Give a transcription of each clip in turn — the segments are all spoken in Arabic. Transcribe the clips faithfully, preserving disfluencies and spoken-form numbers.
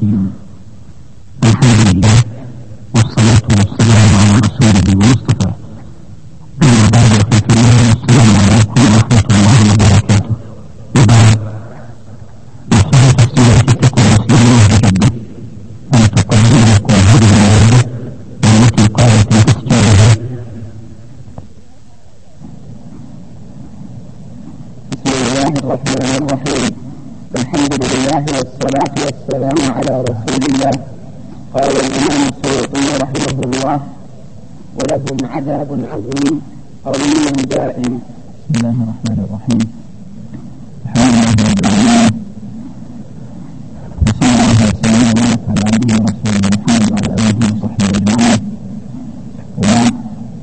الرحيم. الحمد لله والصلاة والسلام على رسوله المصطفى. أما بعد ففي الله السلام عليكم ورحمة الله وبركاته. وبعد نصيحة السيرة تكون مسلمة بجد أن تقدم لكم هذه المادة التي قالت بتسجيلها. بسم الله الرحمن الرحيم. الحمد لله والصلاة والسلام على رسول الله. قال الإمام السيوطي رحمه الله: ولهم عذاب عظيم قوي دائم. بسم الله الرحمن الرحيم. الحمد لله رب العالمين، وصلى الله وسلم وبارك على عبده ورسوله محمد وعلى آله وصحبه أجمعين. وبعد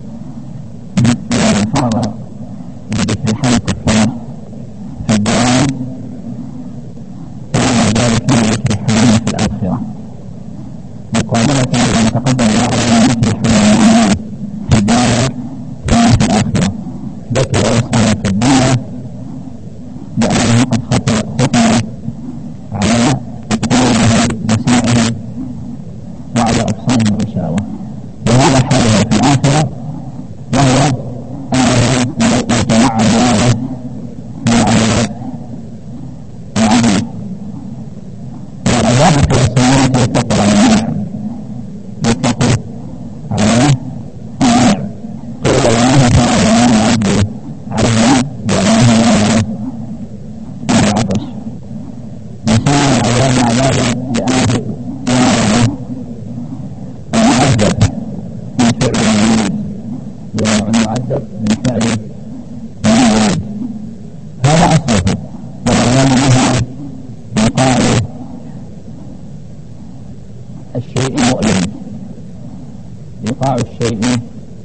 الفرض بذكر حال الكفار في الدوام كان ذلك من ذكر حالهم في الآخرة مقابلة لما تقدم الله على ذكر حالهم في الدار كان في الآخرة. ذكر وصلة في الدنيا بأنه قد ختم على قلوبهم وسمعهم وعلى أبصارهم غشاوة، وهذا حالها في الآخرة، وهو أنه يتوعد الله بالعذاب العظيم. والعذاب في السماوات يتقر على النار، يتقر على النار. قيل الله تعالى يا عبده على النار وعلى العطش. وصار العذاب عذابا لأنه يعلم المعذب من فعل المريد، والمعذب من فعل المريد. هذا أصله، والعلام منها يقال الشيء مؤلم، إيقاع الشيء مؤلم،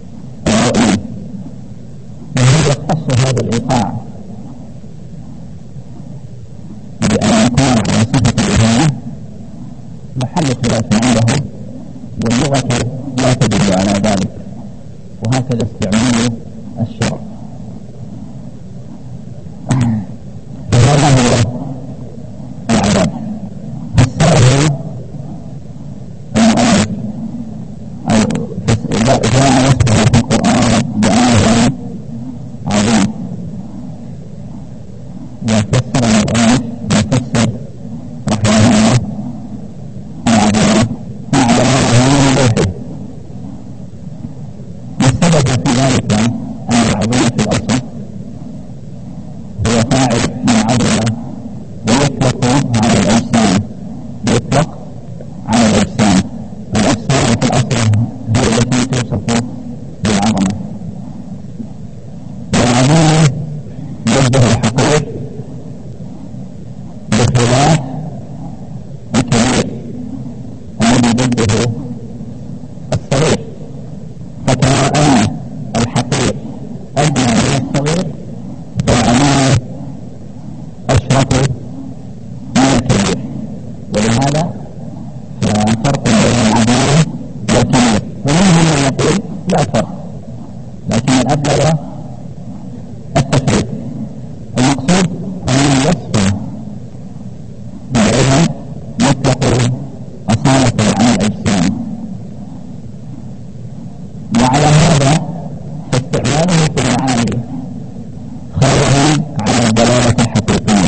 وهذا يختص هذا الإيقاع بأن يكون على صفة الإهانة محل خلاف عندهم، واللغة لا تدل على ذلك، وهكذا استعمال الشرع. فهذا هو العذاب. فالسبب المؤلف أو جاء وصفه في القرآن بعذاب عظيم، وفسر المؤلف وفسر رحمه الله العذاب ما عدا هذا الوحيد. والسبب في ذلك أن العظيم في الأصل هو فاعل من عدل، ويطلق على الأجسام، يطلق على الأجسام. الأجسام في الأصل هي التي توصف بالعظمة، والعظيم ضده الحقير بخلاف الكبير الذي ضده الصغير. فكما أن الحقير أدنى من الصغير، فالعظيم أشرف من الكبير. ولهذا فرق بين العظيم والكبير، ومنهم من يقول لا فرق، لكن الأبلغ التفريق. المقصود أن يصف بالعلم مطلق أصالة عن الأجسام، وعلى هذا فاستعماله في المعاني خارج عن الدلالة الحقيقية،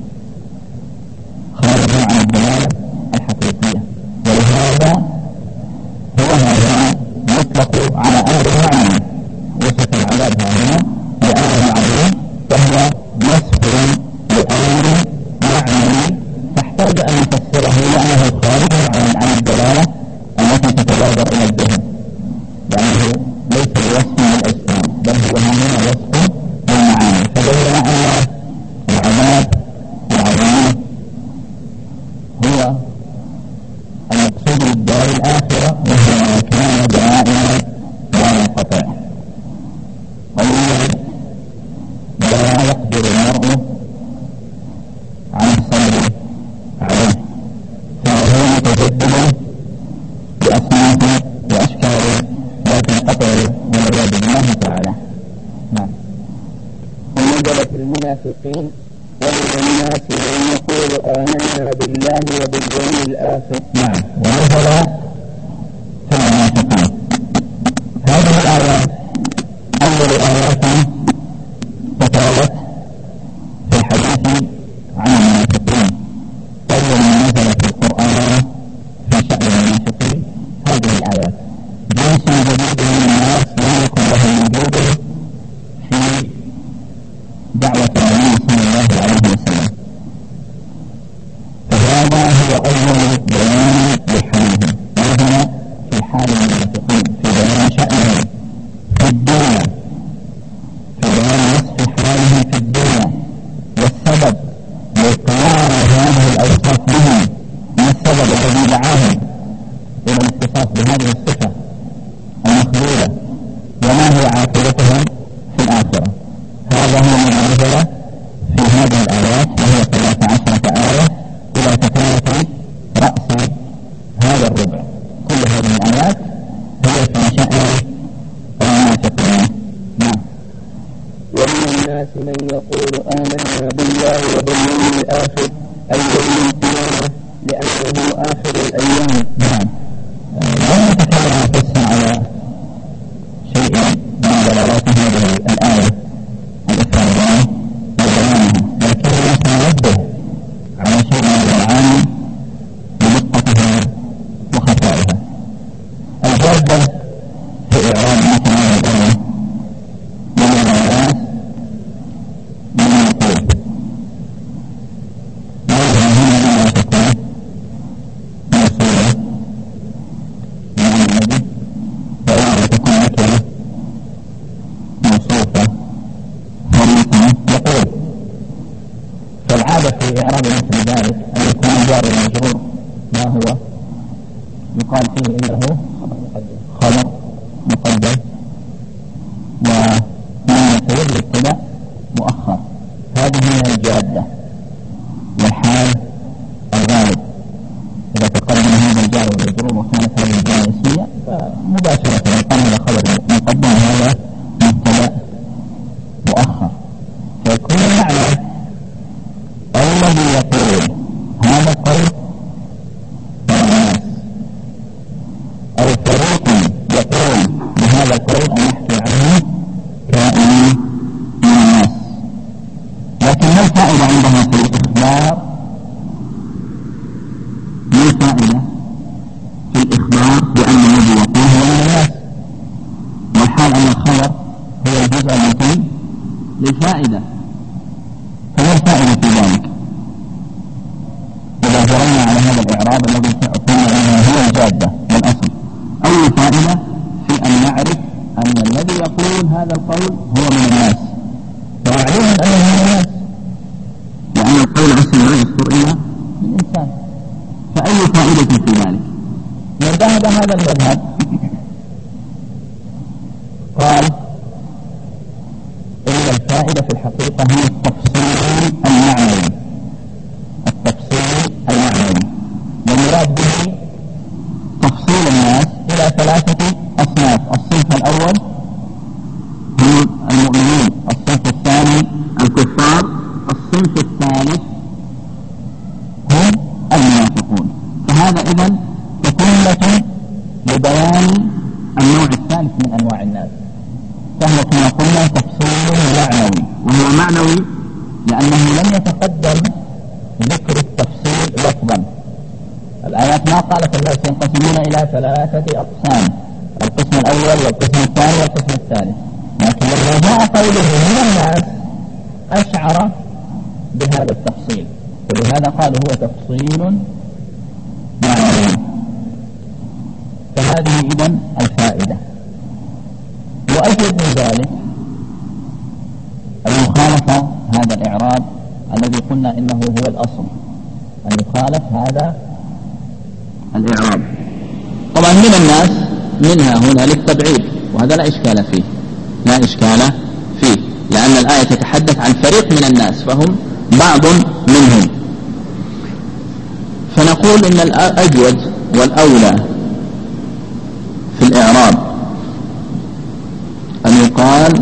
خارج عن الدلالة الحقيقية. ولهذا هو هذا مطلق على أمر معنى، وصف العذاب هنا بأمر عظيم، فهو وصف لأمر معنى تحتاج أن نفسره لأنه خارج عن الدلالة التي تتبادر إلى الذهن، لأنه ليس بوصف للأجسام، بل هو هنا وصف للمعاني. فدل على العذاب العظيم هو المقصود بالدار الآخرة، وهو كان دائما لا ينقطع. والذي لا يقدر المرء على الصبر عليه، فهو متجدد بأصناف وأشكال لا تنقطع والعياذ بالله تعالى. نعم. ونزلت المنافقين ومن الناس من يقول آمنا بالله وباليوم الآخر. نعم. ونزل في المنافقين. هذه الآيات أول آيات تتولت في الحديث عن المنافقين. أول ما نزل في القرآن في شأن المنافقين هذه الآيات. جنس جديد من الناس لا يكون له وجود في دعوة النبي صلى الله عليه وسلم. فهذا هو أول بيان لحالهم. نزل في حال المنافقين في بيان شأنهم في الدنيا، في بيان وصف حالهم في الدنيا والسبب لقيام هذه الأوصاف بهم، ما السبب الذي دعاهم إلى الاتصاف بهذه الصفة المخلولة، وما هي عاقبتهم في الآخرة. هذا هو ما نزل في هذه الآيات، وهي ثلاث عشرة آية إلى تكلمة رأس هذا الربع. كل هذه الآيات هي في شأن المنافقين. نعم. ومن الناس من يقول آمنا بالله وباليوم الآخر أي يوم القيامة لأنه آخر الأيام. نعم. لم نتكلم قصة على شيء من دلالات هذه الآية الإفرادية وبيانها، لكننا سننبه على شيء من المعاني بدقتها وخفائها. الجادة في إعراب مثل هذه الآية من الناس من يقول ماذا هنا لا تكون موصولة مع النبي، وإذا تكون نكرة موصوفة فريقا يقول. فالعادة في إعراب مثل ذلك أن يكون الجار المجرور ما هو يقال فيه إنه خبر مقدم، وما يتولى الابتداء مؤخر. هذه هي الجادة والحال الغالب. إذا تقدم هذا الجار والمجرور وكانت هذه الجار اسمية فمباشرة يقام هذا خبر مقدم هذا مبتدأ مؤخر، فيكون المعنى الذي يقول هذا القول الناس أو فريق يقول بهذا القول أن يحكي عنه كائن من الناس. لكن ما الفائدة عندها في الإخبار؟ ما الفائدة في الإخبار بأن الذي يقول هو من الناس، والحال أن الخبر هو الجزء المفيد للفائدة؟ فما الفائدة في ذلك إذا جرينا على هذا الإعراب الذي قلنا أنه هو الجادة والأصل؟ أول فائدة في أن نعرف أن الذي يقول هذا القول هو من الناس، ومعلوم أنه من الناس لأن القول أصلا لا يذكر إلا من إنسان. فأي فائدة في ذلك؟ من ذهب هذا المذهب قال إن الفائدة في الحقيقة هي التفصيل المعنوي. التفصيل المعنوي والمراد به تفصيل الناس إلى ثلاثة أصناف. الصنف الأول هم المؤمنين، الصنف الثاني الكفار، الصنف الثالث هم المنافقون. فهذا إذن تكملة لبيان النوع الثالث من أنواع الناس، فهو كما قلنا تفصيل معنوي. وهو معنوي لأنه لم يتقدم ذكر التفصيل لفظا. الآيات ما قالت الناس ينقسمون إلى ثلاثة أقسام، القسم الأول والقسم الثاني والقسم الثالث، لكن لما جاء قوله من الناس أشعر بهذا التفصيل، ولهذا قال هو تفصيل معنوي. فهذه إذن الفائدة. وأجد من ذلك المخالفة هذا الإعراب الذي قلنا إنه هو الأصل، أن يخالف هذا الإعراب. طبعا من الناس منها هنا للتبعيد، وهذا لا إشكال فيه، لا إشكال فيه، لأن الآية تتحدث عن فريق من الناس فهم بعض منهم. فنقول إن الأجود والأولى في الإعراب أن يقال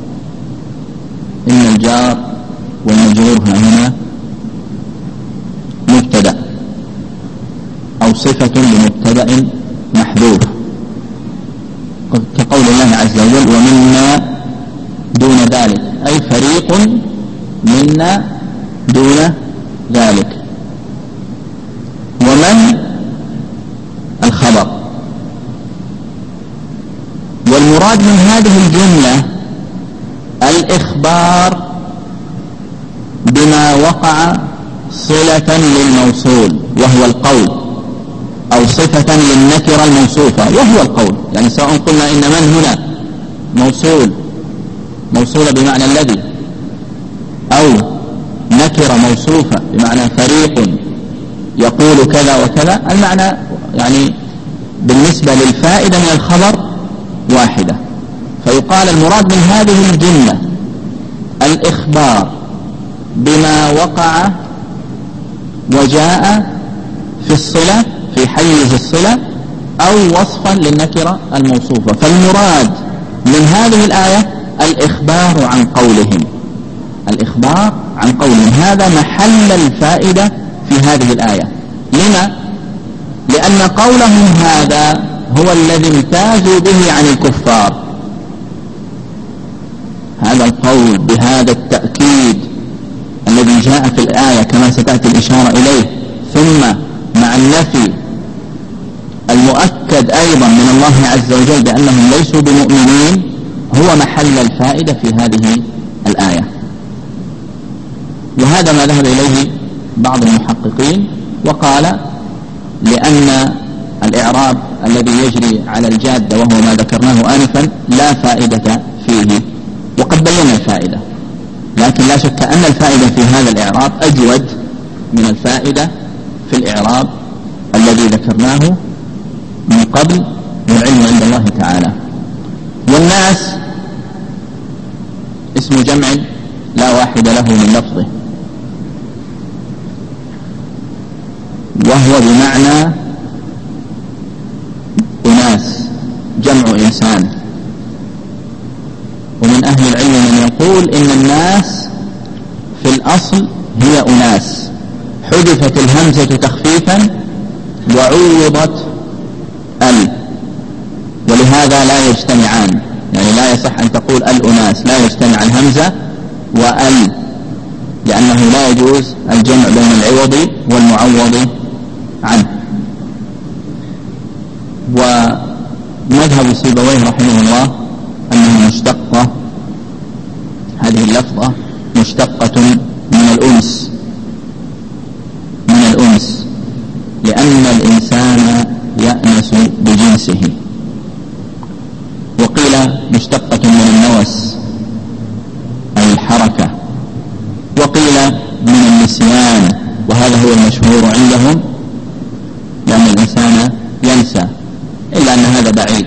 إن الجار والمجرور هنا أو صفة لمبتدأ محذوف، كقول الله عز وجل ومنا دون ذلك، أي فريق منا دون ذلك. ومن الخبر. والمراد من هذه الجملة الإخبار بما وقع صلة للموصول وهو القول، أو صفة للنكرة الموصوفة وهو القول. يعني سواء قلنا إن من هنا موصول موصولة بمعنى الذي، أو نكرة موصوفة بمعنى فريق يقول كذا وكذا، المعنى يعني بالنسبة للفائدة من الخبر واحدة. فيقال المراد من هذه الجملة الإخبار بما وقع وجاء في الصلة في حيز الصلة أو وصفا للنكرة الموصوفة. فالمراد من هذه الآية الإخبار عن قولهم، الإخبار عن قولهم، هذا محل الفائدة في هذه الآية. لما؟ لأن قولهم هذا هو الذي امتازوا به عن الكفار. هذا القول بهذا التأكيد الذي جاء في الآية كما ستأتي الإشارة إليه، ثم مع النفي المؤكد أيضا من الله عز وجل بأنهم ليسوا بمؤمنين، هو محل الفائدة في هذه الآية. وهذا ما ذهب إليه بعض المحققين، وقال لأن الإعراب الذي يجري على الجادة وهو ما ذكرناه آنفا لا فائدة فيه، وقد بينا الفائدة، لكن لا شك أن الفائدة في هذا الإعراب أجود من الفائدة في الإعراب الذي ذكرناه من قبل، والعلم عند الله تعالى. والناس اسم جمع لا واحد له من لفظه، وهو بمعنى أناس، جمع إنسان. ومن أهل العلم من يقول إن الناس في الأصل هي أناس، حذفت الهمزة تخفيفا وعوضت ال، ولهذا لا يجتمعان. يعني لا يصح أن تقول الأناس، لا يجتمع الهمزة وال، لأنه لا يجوز الجمع بين العوض والمعوض عنه. ومذهب سيبويه رحمه الله أنه مشتقة، هذه اللفظة مشتقة من الأنس، من الأنس لأن الإنسان يأنس بجنسه. وقيل مشتقة من النوس أي الحركة، وقيل من النسيان، وهذا هو المشهور عندهم، لأن الإنسان ينسى، إلا أن هذا بعيد.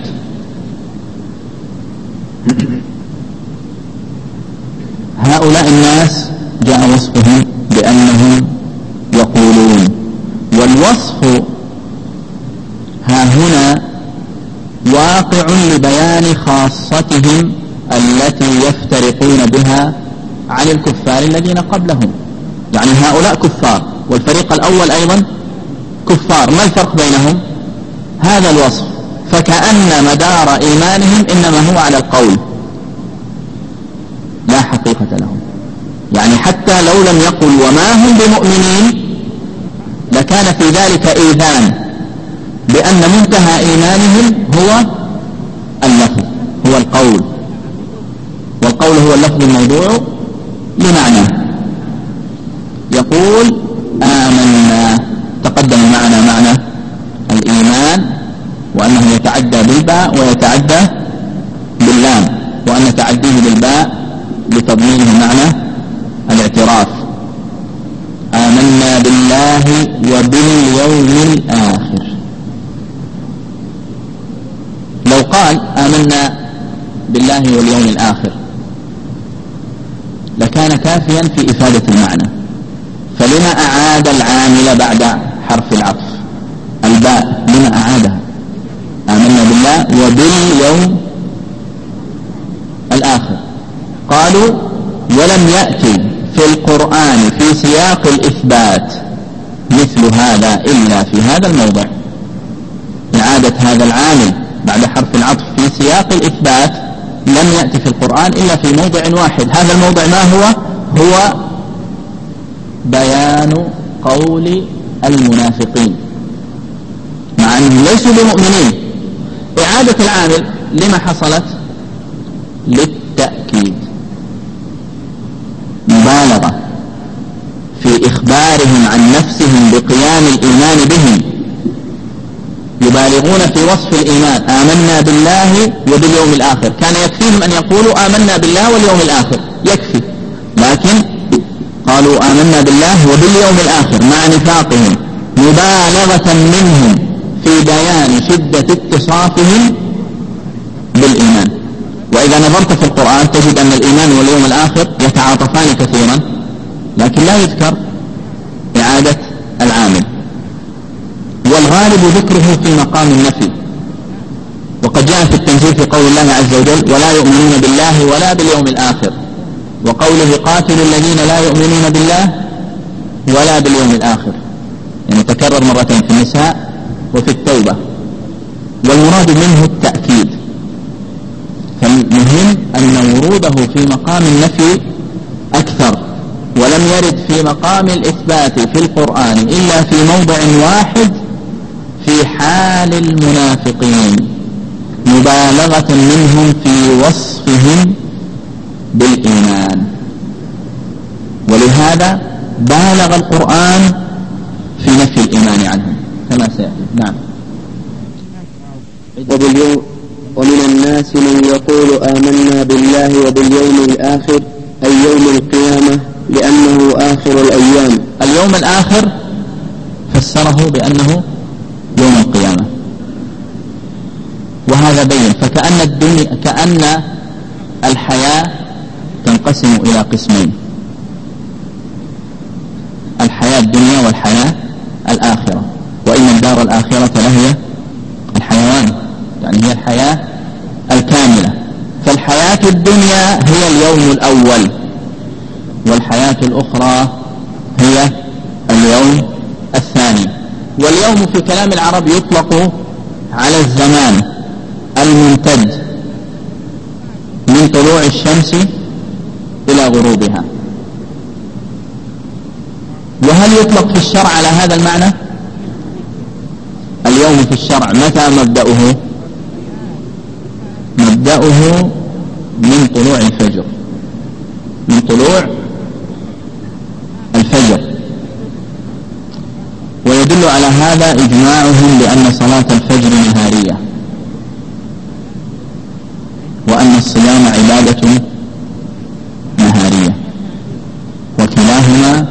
هؤلاء الناس جاء وصفهم بأنهم يقولون، والوصف ها هنا واقع لبيان خاصتهم التي يفترقون بها عن الكفار الذين قبلهم. يعني هؤلاء كفار، والفريق الأول أيضا كفار، ما الفرق بينهم؟ هذا الوصف، فكأن مدار إيمانهم إنما هو على القول لا حقيقة لهم. يعني حتى لو لم يقل وما هم بمؤمنين لكان في ذلك إيذان بأن منتهى إيمانهم هو اللفظ، هو القول، والقول هو اللفظ الموضوع لمعنى. يقول آمنا، تقدم معنا معنى الإيمان، وأنه يتعدى بالباء ويتعدى باللام، وأن تعديه بالباء لتضمينه معنى الاعتراف. آمنا بالله وباليوم الآخر. لو قال آمنا بالله واليوم الآخر لكان كافيا في إفادة المعنى، فلما أعاد العامل بعد حرف العطف الباء؟ لما أعادها؟ آمنا بالله وباليوم الآخر. قالوا ولم يأتي في القرآن في سياق الإثبات مثل هذا إلا في هذا الموضع. إعادة هذا العامل بعد حرف العطف في سياق الإثبات لم يأتي في القرآن إلا في موضع واحد. هذا الموضع ما هو؟ هو بيان قول المنافقين مع أنهم ليسوا بمؤمنين. إعادة العامل لما حصلت؟ للتأكيد، مبالغة في إخبارهم عن نفسهم بقيام الإيمان بهم، يبالغون في وصف الإيمان، آمنا بالله وباليوم الآخر. كان يكفيهم أن يقولوا آمنا بالله واليوم الآخر، يكفي، لكن قالوا آمنا بالله وباليوم الآخر مع نفاقهم، مبالغة منهم في بيان شدة اتصافهم بالإيمان. وإذا نظرت في القرآن تجد أن الإيمان واليوم الآخر يتعاطفان كثيرا، لكن لا يذكر إعادة العامل، والغالب ذكره في مقام النفي. وقد جاء في التنزيل في قول الله عز وجل ولا يؤمنون بالله ولا باليوم الآخر، وقوله قاتلوا الذين لا يؤمنون بالله ولا باليوم الآخر، يعني تكرر مرتين في النساء وفي التوبة، والمراد منه التأكيد. فالمهم أن وروده في مقام النفي أكثر، ولم يرد في مقام الإثبات في القرآن إلا في موضع واحد في حال المنافقين، مبالغة منهم في وصفهم بالإيمان، ولهذا بالغ القرآن في نفي الإيمان عنهم كما سيأتي. نعم. وباليوم ومن الناس من يقول آمنا بالله وباليوم الآخر أي يوم القيامة لأنه آخر الأيام. اليوم الآخر فسره بأنه يوم القيامة، وهذا بين. فكأن الدنيا كأن الحياة تنقسم إلى قسمين: الحياة الدنيا والحياة الآخرة، وإن الدار الآخرة لهي الحيوان، يعني هي الحياة الكاملة. فالحياة الدنيا هي اليوم الأول، والحياة الأخرى هي اليوم الثاني. واليوم في كلام العرب يطلق على الزمان الممتد من طلوع الشمس إلى غروبها. وهل يطلق في الشرع على هذا المعنى؟ اليوم في الشرع متى مبدأه؟ مبدأه من طلوع الفجر، من طلوع الفجر. ويدل على هذا إجماعهم بأن صلاة الفجر نهارية، وأن الصيام عبادة نهارية، وكلاهما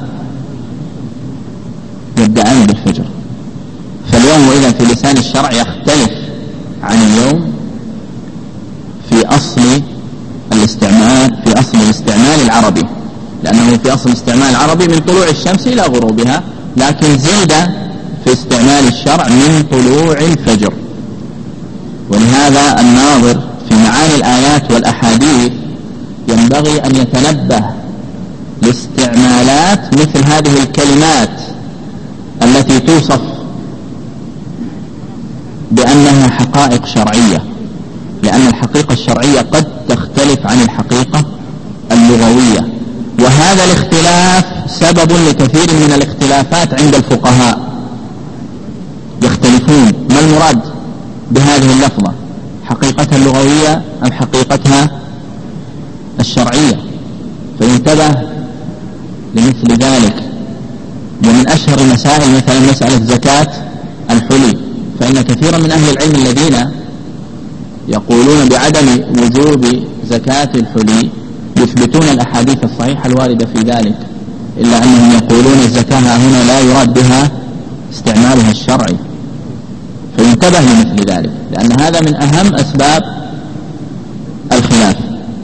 يبدأان بالفجر. فاليوم إذا في لسان الشرع يختلف عن اليوم في أصل الاستعمال في أصل الاستعمال العربي، لأنه في أصل الاستعمال العربي من طلوع الشمس إلى غروبها، لكن زيد في استعمال الشرع من طلوع الفجر. ولهذا الناظر في معاني الآيات والأحاديث ينبغي أن يتنبه لاستعمالات مثل هذه الكلمات التي توصف بأنها حقائق شرعية، لأن الحقيقة الشرعية قد تختلف عن الحقيقة اللغوية، وهذا الاختلاف سبب لكثير من الاختلافات عند الفقهاء. يختلفون ما المراد بهذه اللفظة، حقيقتها اللغوية أم حقيقتها الشرعية؟ فينتبه لمثل ذلك. ومن أشهر المسائل مثلا مسألة زكاة الحلي، فإن كثيرا من أهل العلم الذين يقولون بعدم وجوب زكاة الحلي يثبتون الأحاديث الصحيحة الواردة في ذلك، إلا أنهم يقولون الزكاة هنا لا يراد بها استعمالها الشرعي. فينتبه لمثل ذلك، لأن هذا من أهم أسباب الخلاف.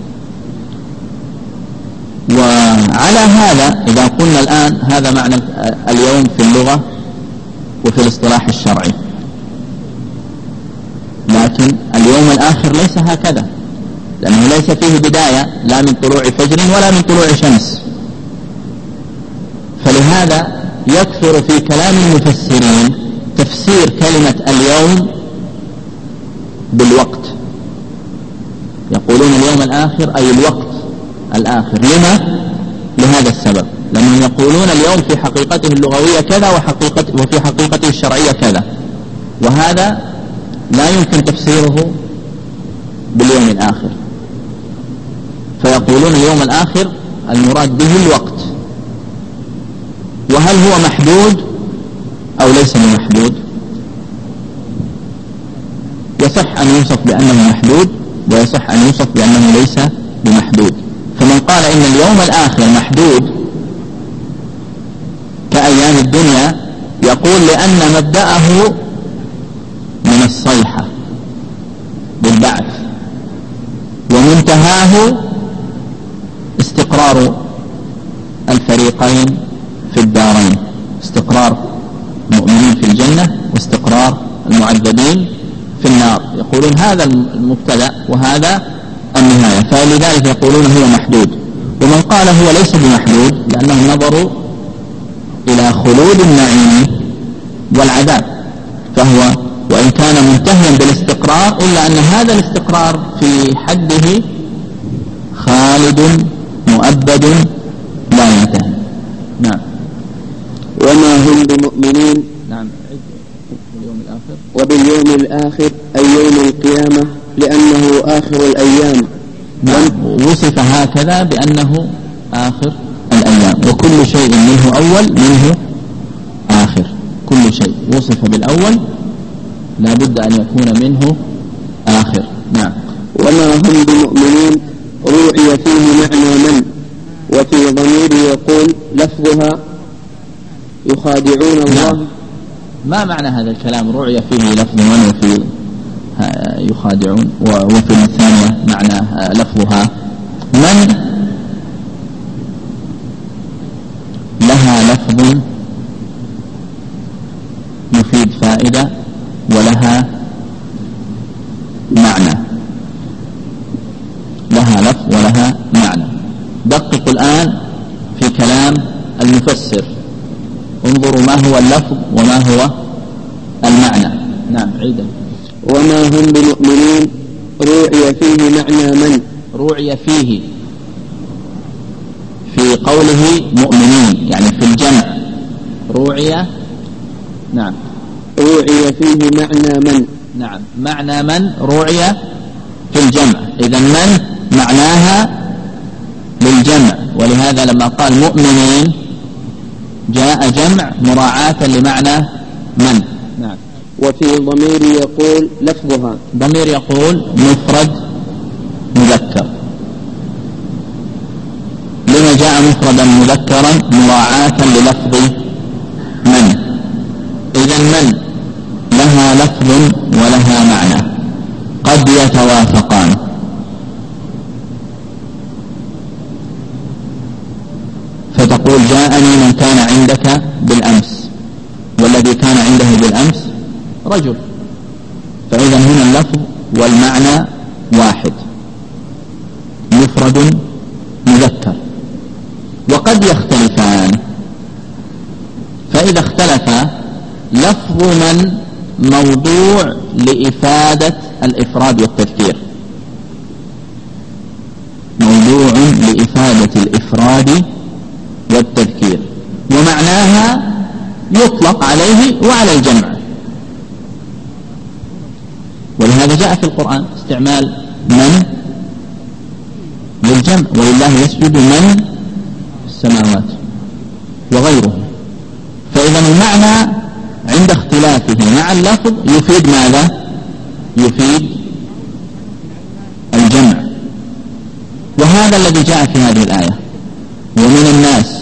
وعلى هذا إذا قلنا الآن هذا معنى اليوم في اللغة وفي الاصطلاح الشرعي، لكن اليوم الآخر ليس هكذا، لأنه ليس فيه بداية لا من طلوع فجر ولا من طلوع شمس. فلهذا يكثر في كلام المفسرين تفسير كلمة اليوم بالوقت، يقولون اليوم الآخر أي الوقت الآخر. لما؟ لهذا السبب، لأنهم يقولون اليوم في حقيقته اللغوية كذا وحقيقته وفي حقيقته الشرعية كذا، وهذا لا يمكن تفسيره باليوم الآخر، فيقولون اليوم الآخر المراد به الوقت. وهل هو محدود أو ليس بمحدود؟ يصح أن يوصف بأنه محدود، ويصح أن يوصف بأنه ليس بمحدود. فمن قال إن اليوم الآخر محدود كأيام الدنيا يقول لأن مبدأه من الصيحة بالبعث، ومنتهاه استقرار الفريقين في الدارين، استقرار المؤمنين في الجنة واستقرار المعذبين في النار. يقولون هذا المبتدأ وهذا النهاية، فلذلك يقولون هو محدود. ومن قال هو ليس بمحدود لأنهم نظروا إلى خلود النعيم والعذاب، فهو وإن كان منتهيا بالاستقرار إلا أن هذا الاستقرار في حده خالد مؤبد لا ينتهي. نعم. وما هم بمؤمنين. نعم. اليوم الآخر. وباليوم الآخر أي يوم القيامة لأنه آخر الأيام. نعم. وصف هكذا بأنه آخر الأيام، وكل شيء منه أول منه آخر، كل شيء وصف بالأول لا بد أن يكون منه آخر. نعم. وما هم بمؤمنين روعي فيه معنى من، وفي ضمير يقول لفظها يخادعون الله. نعم. ما معنى هذا الكلام روعي فيه لفظ من وفي يخادعون، وفي الثانية معنى لفظها من لها لفظ يفيد فائدة ولها معنى، لها لفظ ولها معنى. دققوا الآن في كلام المفسر، انظروا ما هو اللفظ وما هو المعنى. نعم. عيدا. وما هم بمؤمنين روعي فيه معنى من، روعي فيه في قوله مؤمنين يعني في الجمع روعي. نعم. روعي فيه معنى من. نعم. معنى من روعي في الجمع، إذن من معناها للجمع، ولهذا لما قال مؤمنين جاء جمع مراعاة لمعنى من. نعم. وفي ضمير يقول لفظها، ضمير يقول مفرد مذكر. لما جاء مفردا مذكرا مراعاة للفظ من، إذن من لها لفظ ولها معنى قد يتوافقان. فتقول جاءني من كان عندك بالأمس، والذي كان عنده بالأمس رجل، فإذا هنا اللفظ والمعنى واحد، مفرد مذكر. وقد يختلفان، فإذا اختلفا لفظ من موضوع لإفادة الإفراد والتذكير، موضوع لإفادة الإفراد والتذكير، ومعناها يطلق عليه وعلى الجمع. ولهذا جاء في القرآن استعمال من للجمع، ولله يسجد من السماوات وغيره. فإذا المعنى عند اختلافه مع اللفظ يفيد ماذا؟ يفيد الجمع. وهذا الذي جاء في هذه الآية. ومن الناس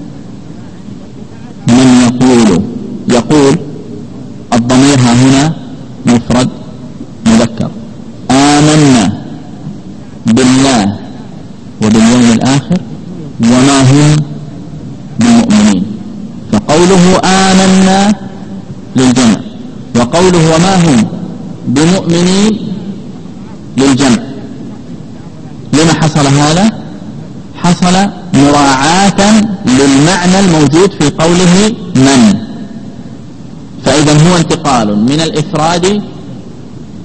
من يقول يقول الضمير ها هنا مفرد مذكر، آمنا بالله وباليوم الآخر وما هم بمؤمنين. فقوله آمنا للجمع، وقوله وما هم بمؤمنين للجمع. لما حصل هذا؟ حصل مراعاة للمعنى الموجود في قوله من. فإذا هو انتقال من الإفراد إلى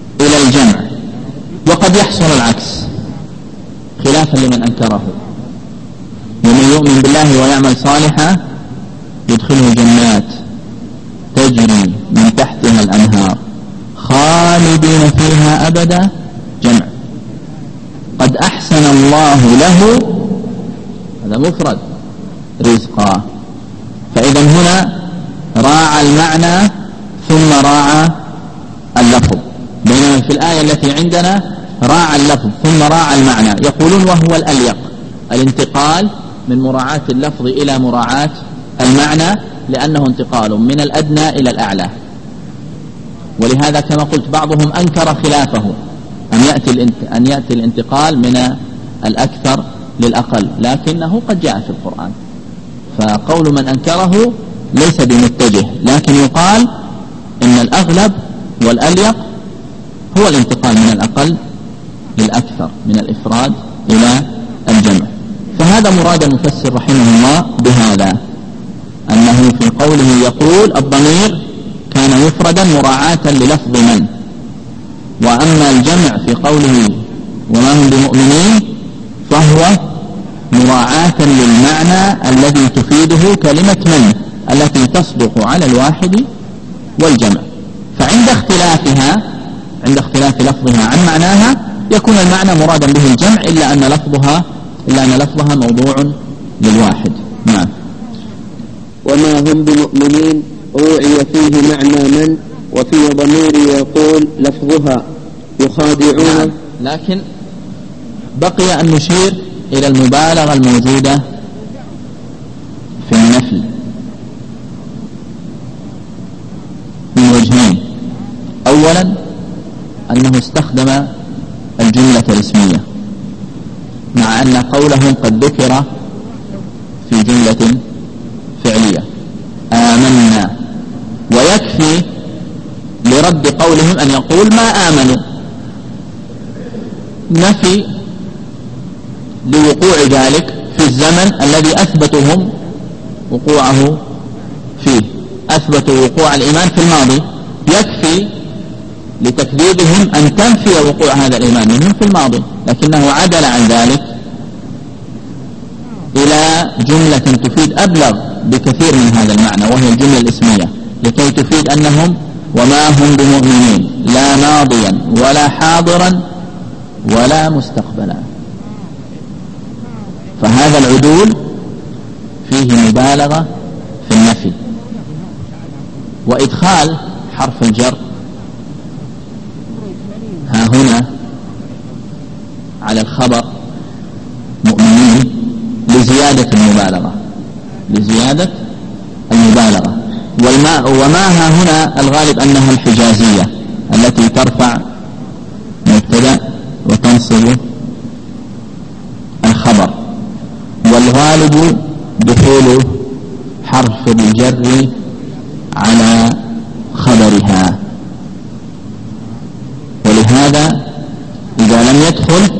الجمع، وقد يحصل العكس خلافا لمن أنكره. ومن يؤمن بالله ويعمل صالحا يدخله جنات تجري من تحتها الأنهار خالدين فيها أبدا، جمع. قد أحسن الله له، هذا مفرد، رزقا. فإذا هنا راعى المعنى ثم راعى اللفظ، بينما في الآية التي عندنا راعى اللفظ ثم راعى المعنى. يقولون وهو الأليق الانتقال من مراعاة اللفظ إلى مراعاة المعنى، لأنه انتقال من الأدنى إلى الأعلى. ولهذا كما قلت بعضهم أنكر خلافه، أن يأتي, أن يأتي الانتقال من الأكثر للأقل، لكنه قد جاء في القرآن. فقول من أنكره ليس بمتجه، لكن يقال إن الأغلب والأليق هو الانتقال من الأقل للأكثر، من الإفراد إلى الجمع. فهذا مراد المفسر رحمه الله بهذا، أنه في قوله يقول الضمير كان مفردا مراعاة للفظ من، وأما الجمع في قوله وما هم بمؤمنين فهو مراعاة للمعنى الذي تفيده كلمة من التي تصدق على الواحد والجمع. فعند اختلافها، عند اختلاف لفظها عن معناها، يكون المعنى مرادا به الجمع، إلا أن لفظها إلا أن لفظها موضوع للواحد. نعم. وما هم بمؤمنين روعي فيه معنى من، وفي ضمير يقول لفظها يخادعون. نعم. لكن بقي أن نشير إلى المبالغة الموجودة في النفي من وجهين. أولا أنه استخدم الجملة الاسمية، مع أن قولهم قد ذكر في جملة فعلية آمنا، ويكفي لرد قولهم أن يقول ما آمنوا، نفي لوقوع ذلك في الزمن الذي أثبتهم وقوعه فيه، أثبتوا وقوع الإيمان في الماضي، يكفي لتكذيبهم أن تنفي وقوع هذا الإيمان منهم في الماضي، لكنه عدل عن ذلك إلى جملة تفيد أبلغ بكثير من هذا المعنى، وهي الجملة الاسمية، لكي تفيد أنهم وما هم بمؤمنين لا ماضيا ولا حاضرا ولا مستقبلا. فهذا العدول فيه مبالغة في النفي. وإدخال حرف الجر ها هنا على الخبر مؤمنين لزيادة المبالغة، لزيادة المبالغة. والما وما ها هنا الغالب أنها الحجازية التي ترفع مبتدأ وتنصب الخبر، والغالب دخول حرف الجر على خبرها. ولهذا إذا لم يدخل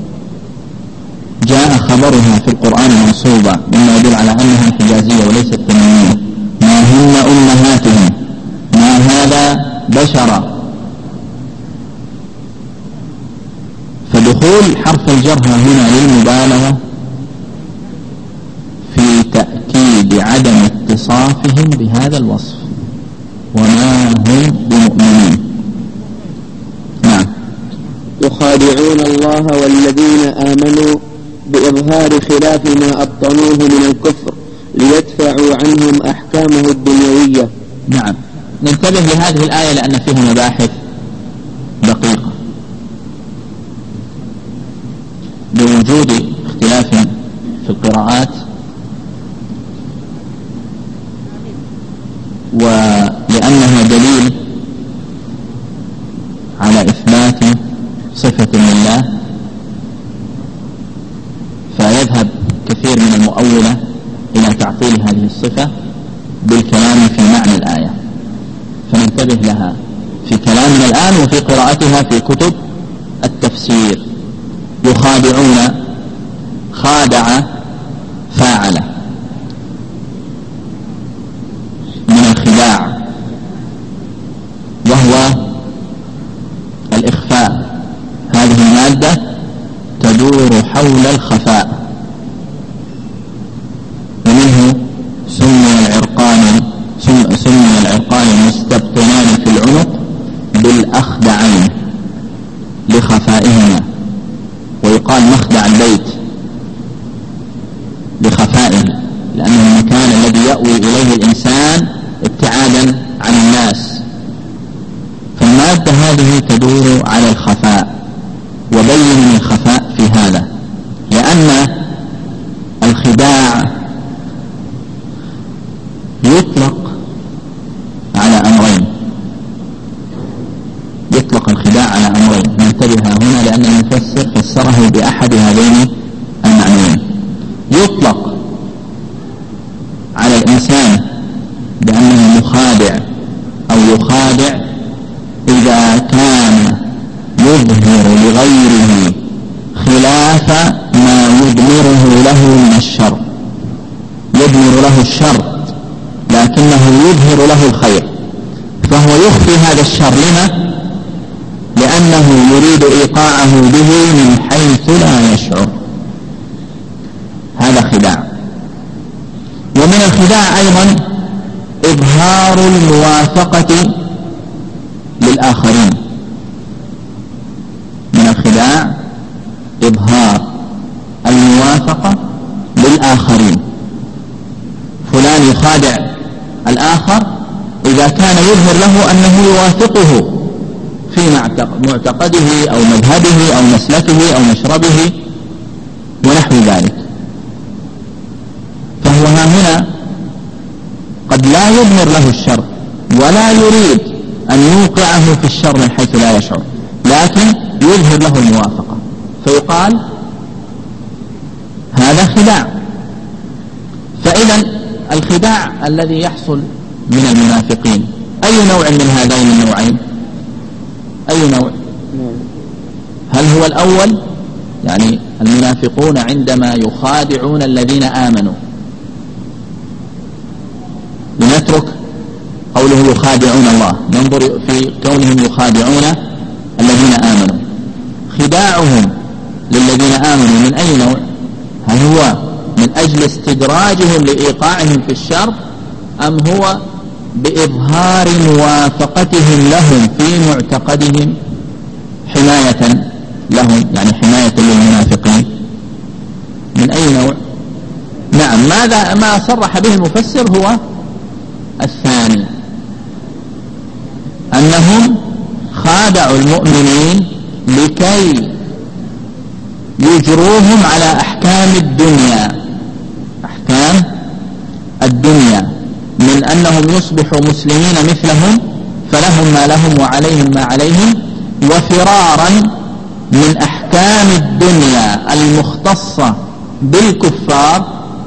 جاء خبرها في القرآن منصوبا، مما يدل على أنها حجازية وليست تميمية. ما هن أمهاتهم، ما هذا بشرا. فدخول حرف الجر هنا للمبالغة في تأكيد عدم اتصافهم بهذا الوصف، وما هم بمؤمنين. نعم. يخادعون الله والذين آمنوا بإظهار خلاف ما أبطنوه من الكفر ليدفعوا عنهم أحكامه الدنيوية. نعم. ننتبه لهذه الآية لأن فيها مباحث دقيقة. بوجود اختلاف في القراءات، ولأنها دليل على إثبات صفة لله، فيذهب كثير من المؤولة إلى تعطيل هذه الصفة بالكلام في معنى الآية، فننتبه لها في كلامنا الآن وفي قراءتها في كتب التفسير. يخادعون، خادع فاعل من الخداع، وهو الإخفاء أولى الخفاء، ومنه سمي العرقان سمي العرقان المستبطنان في العنق بالأخدعين لخفائهما، ويقال مخدع البيت لخفائه، لأنه المكان الذي يأوي إليه الإنسان ابتعادا عن الناس. فالمادة هذه تدور على الخفاء، وبين الخفاء في هذا، لأن الخداع يطلق على أمرين، يطلق الخداع على أمرين، ننتبه هنا لأن المفسر فسره بأحد هذين المعنيين. يطلق على الإنسان بأنه مخادع أو يخادع إذا كان يظهر لغيره خلاف ما يضمره له من الشر، يضمر له الشر لكنه يظهر له الخير، فهو يخفي هذا الشر. لما؟ لأنه يريد إيقاعه به من حيث لا يشعر، هذا خداع. ومن الخداع أيضا إظهار الموافقة للآخرين، من الخداع إظهار الموافقة للآخرين. فلان يخادع الآخر إذا كان يظهر له أنه يوافقه في معتقده أو مذهبه أو مسلكه أو مشربه ونحو ذلك، فهو هنا قد لا يضمر له الشر ولا يريد أن يوقعه في الشر من حيث لا يشعر، لكن يظهر له الموافقة، فيقال هذا خداع. فإذا الخداع الذي يحصل من المنافقين أي نوع من هذين النوعين؟ أي نوع؟ هل هو الأول، يعني المنافقون عندما يخادعون الذين آمنوا، لنترك قوله يخادعون الله، ننظر في كونهم يخادعون الذين آمنوا. خداعهم للذين آمنوا من أي نوع؟ هل هو من أجل استدراجهم لإيقاعهم في الشر، أم هو بإظهار موافقتهم لهم في معتقدهم حماية لهم، يعني حماية للمنافقين؟ من أي نوع؟ نعم، ماذا ما صرح به المفسر هو الثاني، أنهم خادعوا المؤمنين لكي يجروهم على أحكام الدنيا، أحكام الدنيا، من أنهم يصبحوا مسلمين مثلهم فلهم ما لهم وعليهم ما عليهم، وفرارا من أحكام الدنيا المختصة بالكفار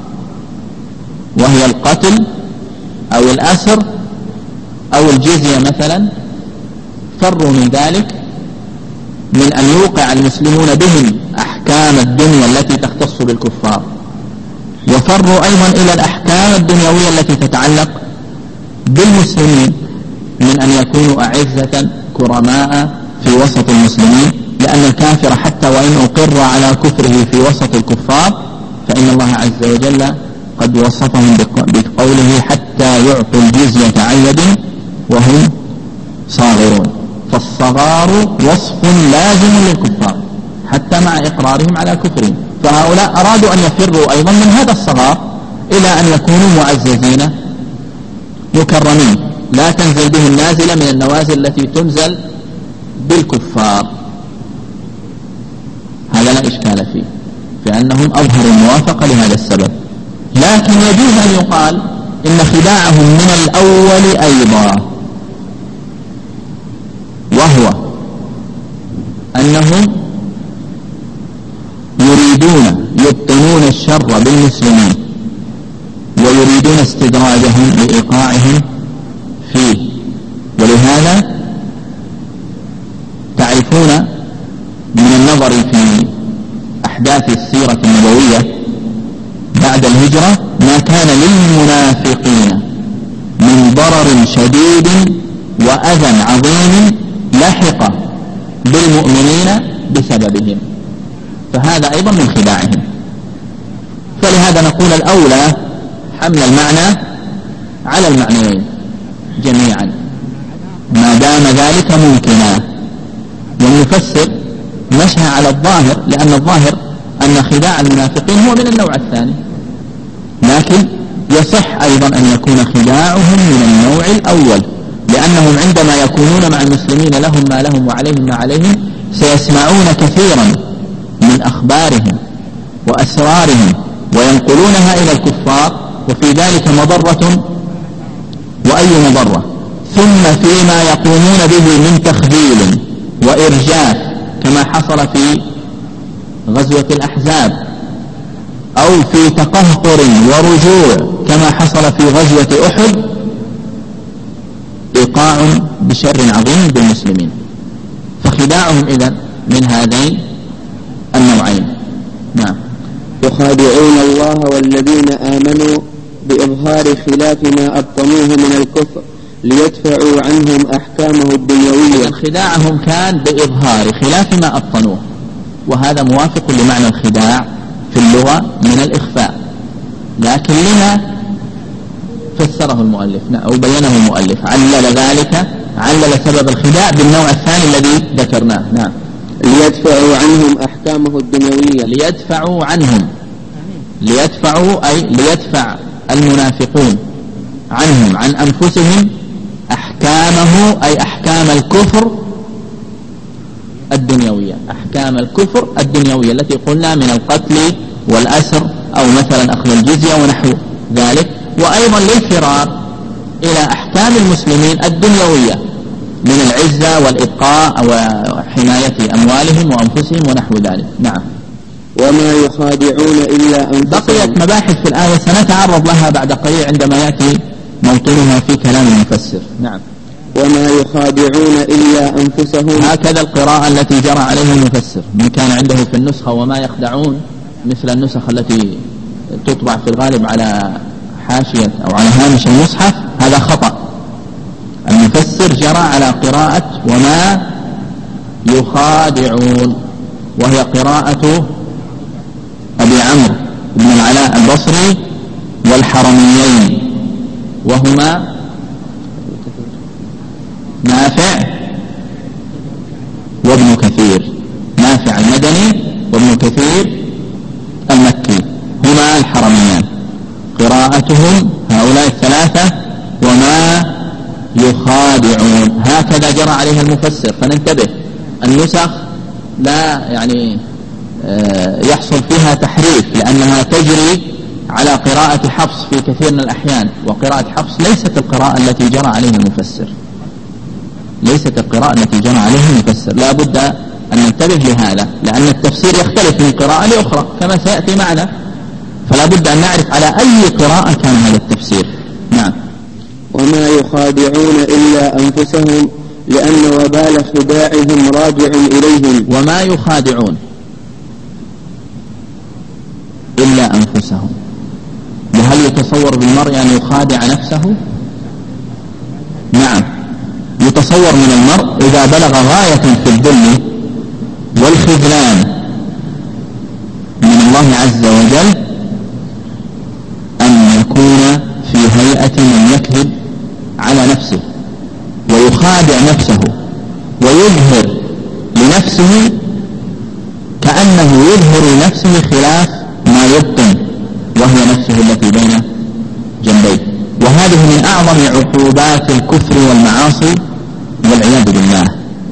وهي القتل أو الأسر أو الجزية مثلا، فروا من ذلك من أن يوقع المسلمون بهم أحكام الدنيا التي تختص بالكفار، وفروا أيضا إلى الأحكام الدنيوية التي تتعلق بالمسلمين من أن يكونوا أعزة كرماء في وسط المسلمين، لأن الكافر حتى وإن أقر على كفره في وسط الكفار فإن الله عز وجل قد وصفهم بقوله حتى يعطوا الجزية عن يد وهم صاغرون، فالصغار وصف لازم للكفار حتى مع إقرارهم على كفرهم، فهؤلاء أرادوا أن يفروا أيضا من هذا الصغار إلى أن يكونوا معززين مكرمين، لا تنزل بهم نازلة من النوازل التي تنزل بالكفار. هذا لا إشكال فيه، فأنهم أظهروا الموافقة لهذا السبب. لكن يجوز أن يقال إن خداعهم من الأول أيضا، وهو أنهم يريدون يبطنون الشر بالمسلمين ويريدون استدراجهم لإيقاعهم فيه. ولهذا تعرفون من النظر في أحداث السيرة النبوية بعد الهجرة ما كان للمنافقين من ضرر شديد وأذى عظيم لحق بالمؤمنين بسببهم، فهذا أيضا من خداعهم. فلهذا نقول الأولى حمل المعنى على المعنيين جميعا ما دام ذلك ممكنا، والمفسر مشى على الظاهر، لأن الظاهر أن خداع المنافقين هو من النوع الثاني، لكن يصح أيضا أن يكون خداعهم من النوع الأول، لأنهم عندما يكونون مع المسلمين لهم ما لهم وعليهم ما عليهم سيسمعون كثيرا من أخبارهم وأسرارهم وينقلونها إلى الكفار، وفي ذلك مضرة وأي مضرة، ثم فيما يقومون به من تخذيل وإرجاف كما حصل في غزوة الأحزاب، أو في تقهقر ورجوع كما حصل في غزوة أحد، إيقاع بشر عظيم بالمسلمين. فخداعهم إذن من هذين النوعين. نعم. يخادعون الله والذين آمنوا بإظهار خلاف ما أبطنوه من الكفر ليدفعوا عنهم أحكامه الدنيوية. خداعهم كان بإظهار خلاف ما أبطنوه، وهذا موافق لمعنى الخداع في اللغة من الإخفاء، لكن لما فسره المؤلف أو بينه المؤلف علل ذلك، علل سبب الخداع بالنوع الثاني الذي ذكرناه. نعم. ليدفعوا عنهم أحكامه الدنيوية. ليدفعوا عنهم، ليدفعوا أي ليدفع المنافقون عنهم عن أنفسهم أحكامه، أي أحكام الكفر الدنيوية، أحكام الكفر الدنيوية التي قلنا من القتل والأسر أو مثلا أخذ الجزية ونحو ذلك، وأيضا للفرار إلى أحكام المسلمين الدنيوية من العزة والإبقاء وحماية أموالهم وأنفسهم ونحو ذلك. نعم. وما يخادعون إلا أنفسهم. بقيت مباحث في الآية سنتعرض لها بعد قليل عندما يأتي موطنها في كلام المفسر. نعم. وما يخادعون إلا أنفسهم. هكذا القراءة التي جرى عليها المفسر، من كان عنده في النسخة وما يخدعون مثل النسخ التي تطبع في الغالب على حاشية أو على هامش المصحف، هذا خطأ. المفسر جرى على قراءة وما يخادعون، وهي قراءة أبي عمرو بن العلاء البصري والحرميين، وهما نافع وابن كثير، نافع المدني وابن كثير المكي، هما الحرميان. قراءتهم هؤلاء الثلاثة وما يخادعون، هكذا جرى عليها المفسر. فننتبه، النسخ لا يعني يحصل فيها تحريف، لأنها تجري على قراءة حفص في كثير من الأحيان، وقراءة حفص ليست القراءة التي جرى عليها المفسر، ليست القراءة التي جرى عليها المفسر. لا بد أن ننتبه لهذا، لأن التفسير يختلف من قراءة لأخرى كما سيأتي معنا، فلا بد أن نعرف على أي قراءة كان هذا التفسير. نعم. وما يخادعون إلا أنفسهم لأن وبال خداعهم راجع إليهم. وما يخادعون إلا أنفسهم، وهل يتصور بالمرء أن يخادع نفسه؟ نعم، يتصور من المرء إذا بلغ غاية في الذل والخذلان من الله عز وجل أن يكون في هيئة من يكذب على نفسه ويخادع نفسه ويظهر لنفسه كأنه يظهر لنفسه خلاف ما يبطن وهي نفسه التي بين جنبيه. وهذه من أعظم عقوبات الكفر والمعاصي والعياذ بالله،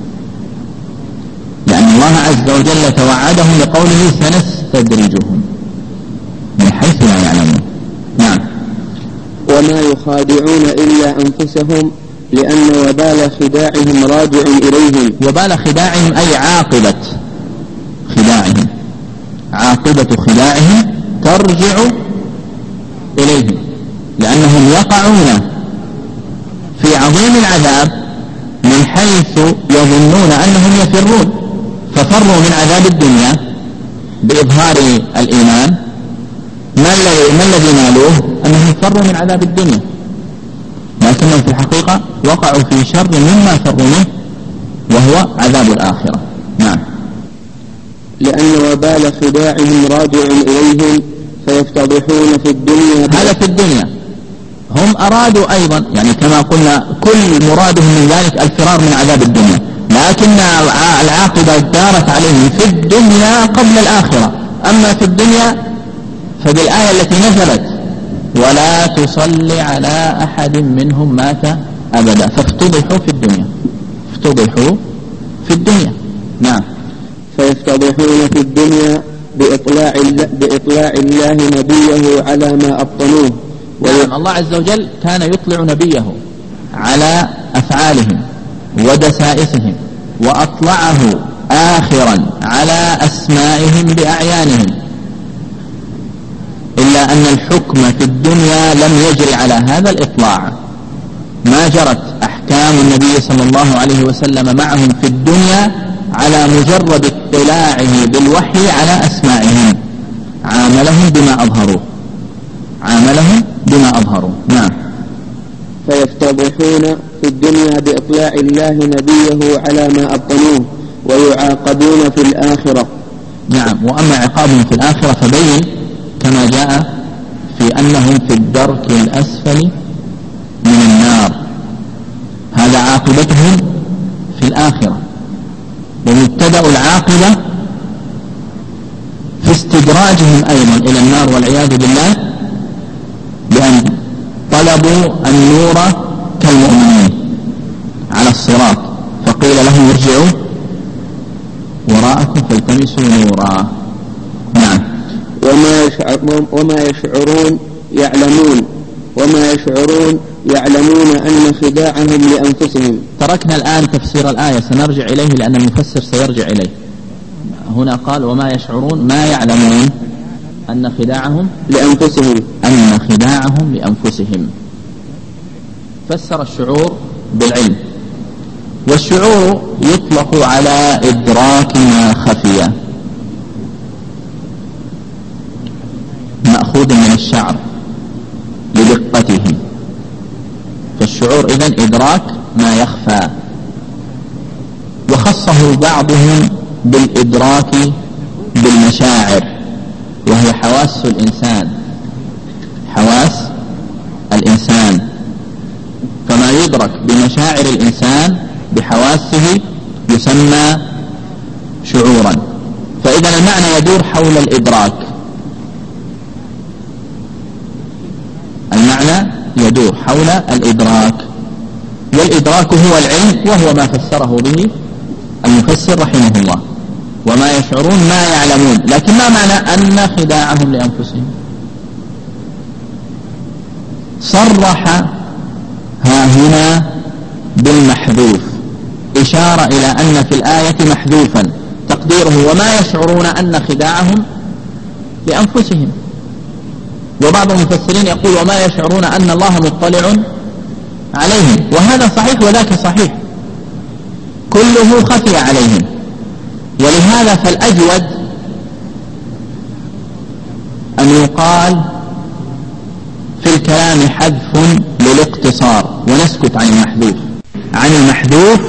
لأن الله عز وجل توعدهم لقوله سنستدرجهم من حيث لا يعلمون. نعم. وما يخادعون إلا أنفسهم لأن وبال خداعهم راجع إليهم. وبال خداعهم أي عاقبة خداعهم، عاقبة خداعهم ترجع إليهم، لأنهم يقعون في عظيم العذاب من حيث يظنون أنهم يفرون، ففروا من عذاب الدنيا بإظهار الإيمان. ما الذي نالوه؟ أنهم فروا من عذاب الدنيا، لكنهم في الحقيقة وقعوا في شر مما فروا منه وهو عذاب الآخرة. نعم. لأن وبال خداعهم راجع إليهم فيفتضحون في الدنيا. هذا في الدنيا. هم أرادوا أيضا يعني كما قلنا كل مرادهم من ذلك الفرار من عذاب الدنيا، لكن العاقبة دارت عليهم في الدنيا قبل الآخرة. أما في الدنيا فبالآية التي نزلت ولا تصلي على أحد منهم مات أبدا، فافتضحوا في الدنيا، افتضحوا في الدنيا. نعم. فيفتضحون في الدنيا بإطلاع, بإطلاع الله نبيه على ما أبطنوه. نعم. الله عز وجل كان يطلع نبيه على أفعالهم ودسائسهم، وأطلعه آخرا على أسمائهم بأعيانهم، إلا أن الحكم في الدنيا لم يجري على هذا الإطلاع. ما جرت أحكام النبي صلى الله عليه وسلم معهم في الدنيا على مجرد اطلاعه بالوحي على أسمائهم، عاملهم بما أظهروا عاملهم بما أظهروا. نعم. فيفتضحون في الدنيا بإطلاع الله نبيه على ما أبطنوه ويعاقبون في الآخرة. نعم. وأما عقابهم في الآخرة فبين كما جاء في أنهم في الدرك الأسفل من النار، هذا عاقبتهم في الآخرة. ومبتدأ العاقبة في استدراجهم أيضا إلى النار والعياذ بالله، بأن طلبوا النور كالمؤمنين على الصراط، فقيل لهم ارجعوا وراءكم فالتمسوا نورا. نعم. وما يشعرون وما يشعرون يعلمون وما يشعرون يعلمون أن خداعهم لأنفسهم. تركنا الآن تفسير الآية، سنرجع إليه لأن المفسر سيرجع إليه. هنا قال وما يشعرون، ما يعلمون أن خداعهم لأنفسهم أن خداعهم لأنفسهم. فسر الشعور بالعلم، والشعور يطلق على إدراك ما خفي، مأخوذ من الشعر لدقته، فالشعور إذن إدراك ما يخفى. وخصه بعضهم بالإدراك بالمشاعر، وهي حواس الإنسان حواس الإنسان فما يدرك بمشاعر الإنسان بحواسه يسمى شعورا. فإذا المعنى يدور حول الإدراك، المعنى يدور حول الإدراك، والإدراك هو العلم، وهو ما فسره به المفسر رحمه الله. وما يشعرون ما يعلمون، لكن ما معنى أن خداعهم لأنفسهم؟ صرح ها هنا بالمحذوف، إشارة إلى أن في الآية محذوفا تقديره وما يشعرون أن خداعهم لأنفسهم. وبعض المفسرين يقول وما يشعرون أن الله مطلع عليهم، وهذا صحيح وذاك صحيح، كله خفي عليهم. ولهذا فالأجود أن يقال في الكلام حذف للاقتصار ونسكت عن المحذوف عن المحذوف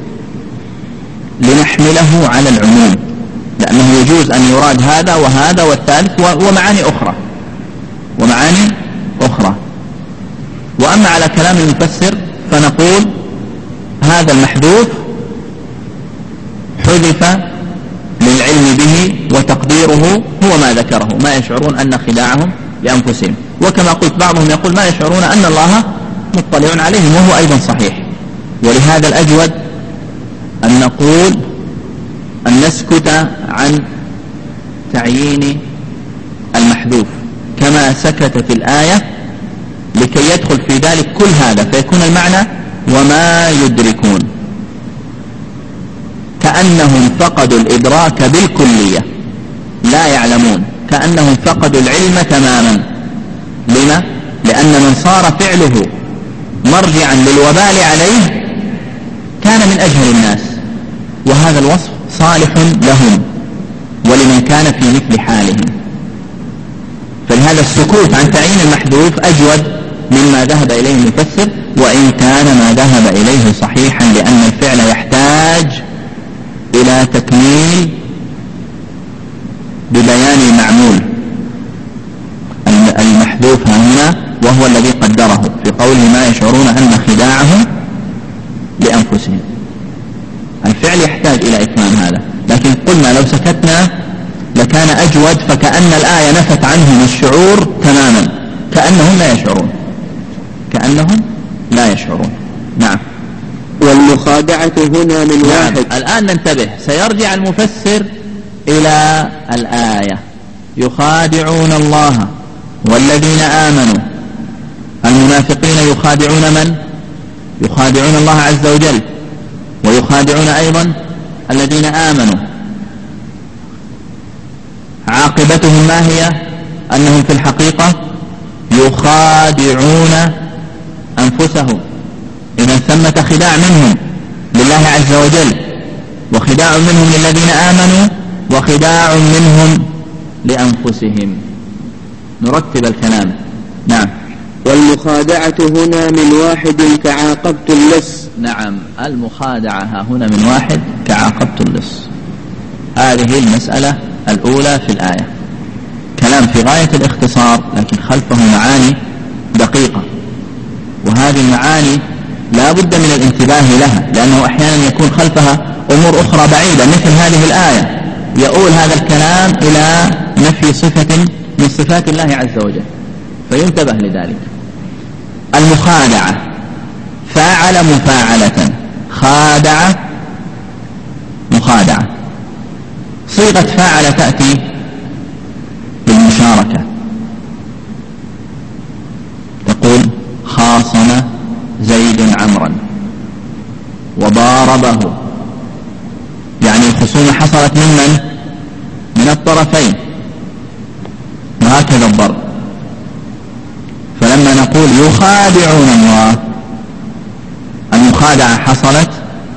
لنحمله على العموم، لأنه يجوز أن يراد هذا وهذا والثالث ومعاني أخرى ومعاني أخرى. وأما على كلام المفسر فنقول هذا المحذوف حذف للعلم به، وتقديره هو ما ذكره، ما يشعرون أن خداعهم لأنفسهم. وكما قلت بعضهم يقول ما يشعرون أن الله مطلع عليهم، وهو أيضا صحيح. ولهذا الأجود أن نقول أن نسكت عن تعيين المحذوف كما سكت في الآية، لكي يدخل في ذلك كل هذا، فيكون المعنى وما يدركون، كأنهم فقدوا الإدراك بالكلية، لا يعلمون، كأنهم فقدوا العلم تماما. لما؟ لأن من صار فعله مرجعا للوبال عليه كان من أجهل الناس، وهذا الوصف صالح لهم ولمن كان في مثل حالهم. فلهذا السكوت عن تعيين المحذوف أجود مما ذهب إليه المفسر، وإن كان ما ذهب إليه صحيحا، لأن الفعل يحتاج إلى تكميل لأنفسهم. الفعل يحتاج إلى إتمام هذا، لكن قلنا لو سكتنا لكان أجود، فكأن الآية نفت عنهم الشعور تماما، كأنهم لا يشعرون كأنهم لا يشعرون. نعم. والمخادعة هنا من نعم. واحد. الآن ننتبه، سيرجع المفسر إلى الآية: يخادعون الله والذين آمنوا. المنافقين يخادعون من؟ يخادعون الله عز وجل، ويخادعون أيضا الذين آمنوا. عاقبتهم ما هي؟ أنهم في الحقيقة يخادعون أنفسهم. إذا ثمة خداع منهم لله عز وجل، وخداع منهم للذين آمنوا، وخداع منهم لأنفسهم. نرتب الكلام. نعم. والمخادعة هنا من واحد كعاقبت اللص. نعم، المخادعة ها هنا من واحد كعاقبت اللص. هذه المسألة الأولى في الآية. كلام في غاية الاختصار، لكن خلفه معاني دقيقة، وهذه المعاني لا بد من الانتباه لها، لأنه أحيانا يكون خلفها أمور أخرى بعيدة مثل هذه الآية، يؤول هذا الكلام إلى نفي صفة من صفات الله عز وجل، فينتبه لذلك. المخادعة فاعل مفاعلة، خادع مخادعة. صيغة فاعل تأتي بالمشاركة، تقول خاصم زيد عمرا وضاربه، يعني الخصومة حصلت ممن؟ من الطرفين، وهكذا الضرب. فلما نقول يخادعون الله، المخادعة حصلت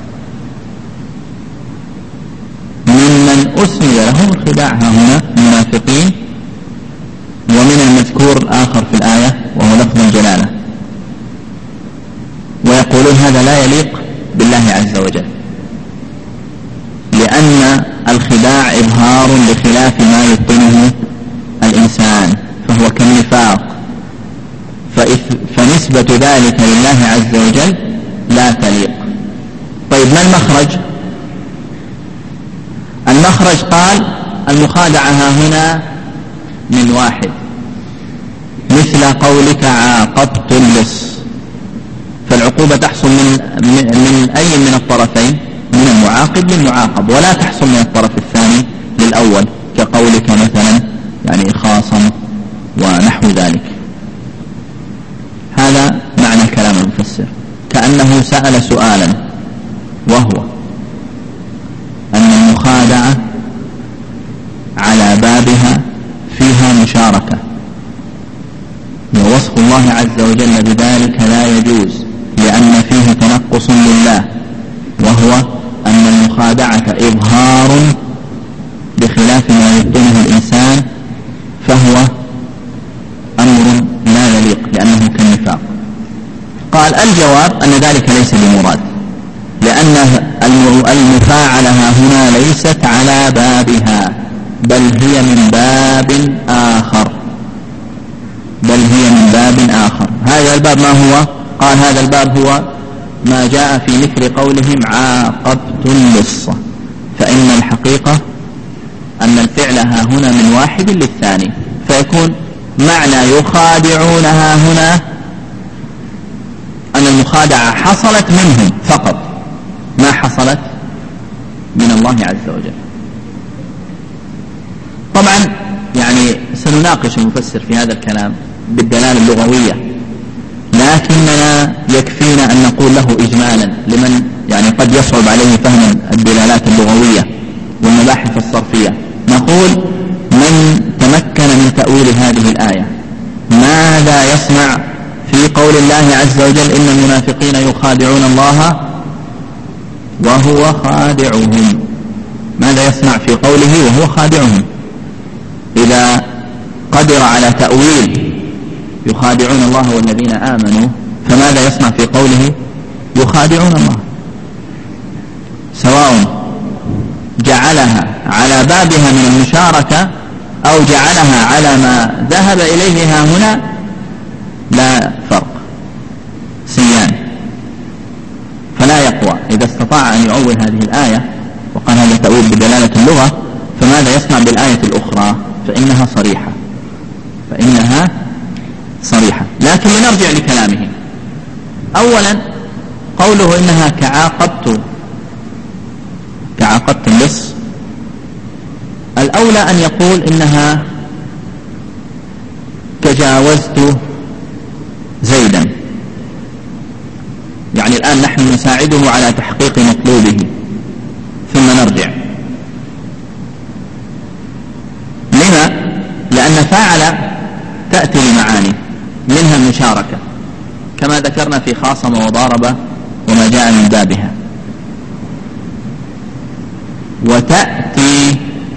ممن أسند لهم الخداع، هنا المنافقين، ومن المذكور الآخر في الآية وهو لفظ الجلالة. ويقولون هذا لا يليق بالله عز وجل، لأن الخداع إظهار لخلاف ما يتقنه الإنسان، فهو كالنفاق، فنسبة ذلك لله عز وجل لا تليق. طيب، ما المخرج؟ المخرج قال المخادعة ها هنا من واحد، مثل قولك عاقبت اللص، فالعقوبة تحصل من, من أي من الطرفين؟ من المعاقب للمعاقب، ولا تحصل من الطرف الثاني للأول، كقولك مثلا يعني خاصم ونحو ذلك. هذا معنى كلام المفسر، كأنه سأل سؤالا، وهو أن المخادعة على بابها فيها مشاركة، ووصف الله عز وجل بذلك لا يجوز، لأن فيه تنقص لله، وهو أن المخادعة إظهار بخلاف ما يبطنه الإنسان، فهو أمر لا يليق لأنه كالنفاق. قال الجواب أن ذلك ليس بمراد، لأن المفاعلة هنا ليست على بابها، بل هي من باب آخر بل هي من باب آخر. هذا الباب ما هو؟ قال هذا الباب هو ما جاء في مثل قولهم عاقبت اللص، فإن الحقيقة أن الفعل ها هنا من واحد للثاني، فيكون معنى يخادعونها هنا أن المخادعة حصلت منهم فقط، ما حصلت من الله عز وجل. طبعا يعني سنناقش المفسر في هذا الكلام بالدلالة اللغوية، لكننا يكفينا أن نقول له إجمالا لمن يعني قد يصعب عليه فهم الدلالات اللغوية والمباحث الصرفية. نقول من تمكن من تأويل هذه الآية ماذا يصنع في قول الله عز وجل إن المنافقين يخادعون الله وهو خادعهم؟ ماذا يصنع في قوله وهو خادعهم؟ إذا قدر على تأويل يخادعون الله والذين آمنوا، فماذا يصنع في قوله يخادعون الله؟ سواء جعلها على بابها من المشاركة أو جعلها على ما ذهب إليه ها هنا لا فرق، سيان، فلا يقوى إذا استطاع أن يؤول هذه الآية وقال هذا تأويل بدلالة اللغة، فماذا يصنع بالآية الأخرى؟ فإنها صريحة فإنها صريحة. لكن لنرجع لكلامه. أولا قوله إنها كعاقبت كعاقبت اللص، الأولى أن يقول إنها كجاوزت زيدا، يعني الآن نحن نساعده على تحقيق مطلوبه ثم نرجع. لما؟ لأن فاعل تأتي لمعاني منها المشاركة كما ذكرنا في خاصم وضارب وما جاء من بابها، وتأتي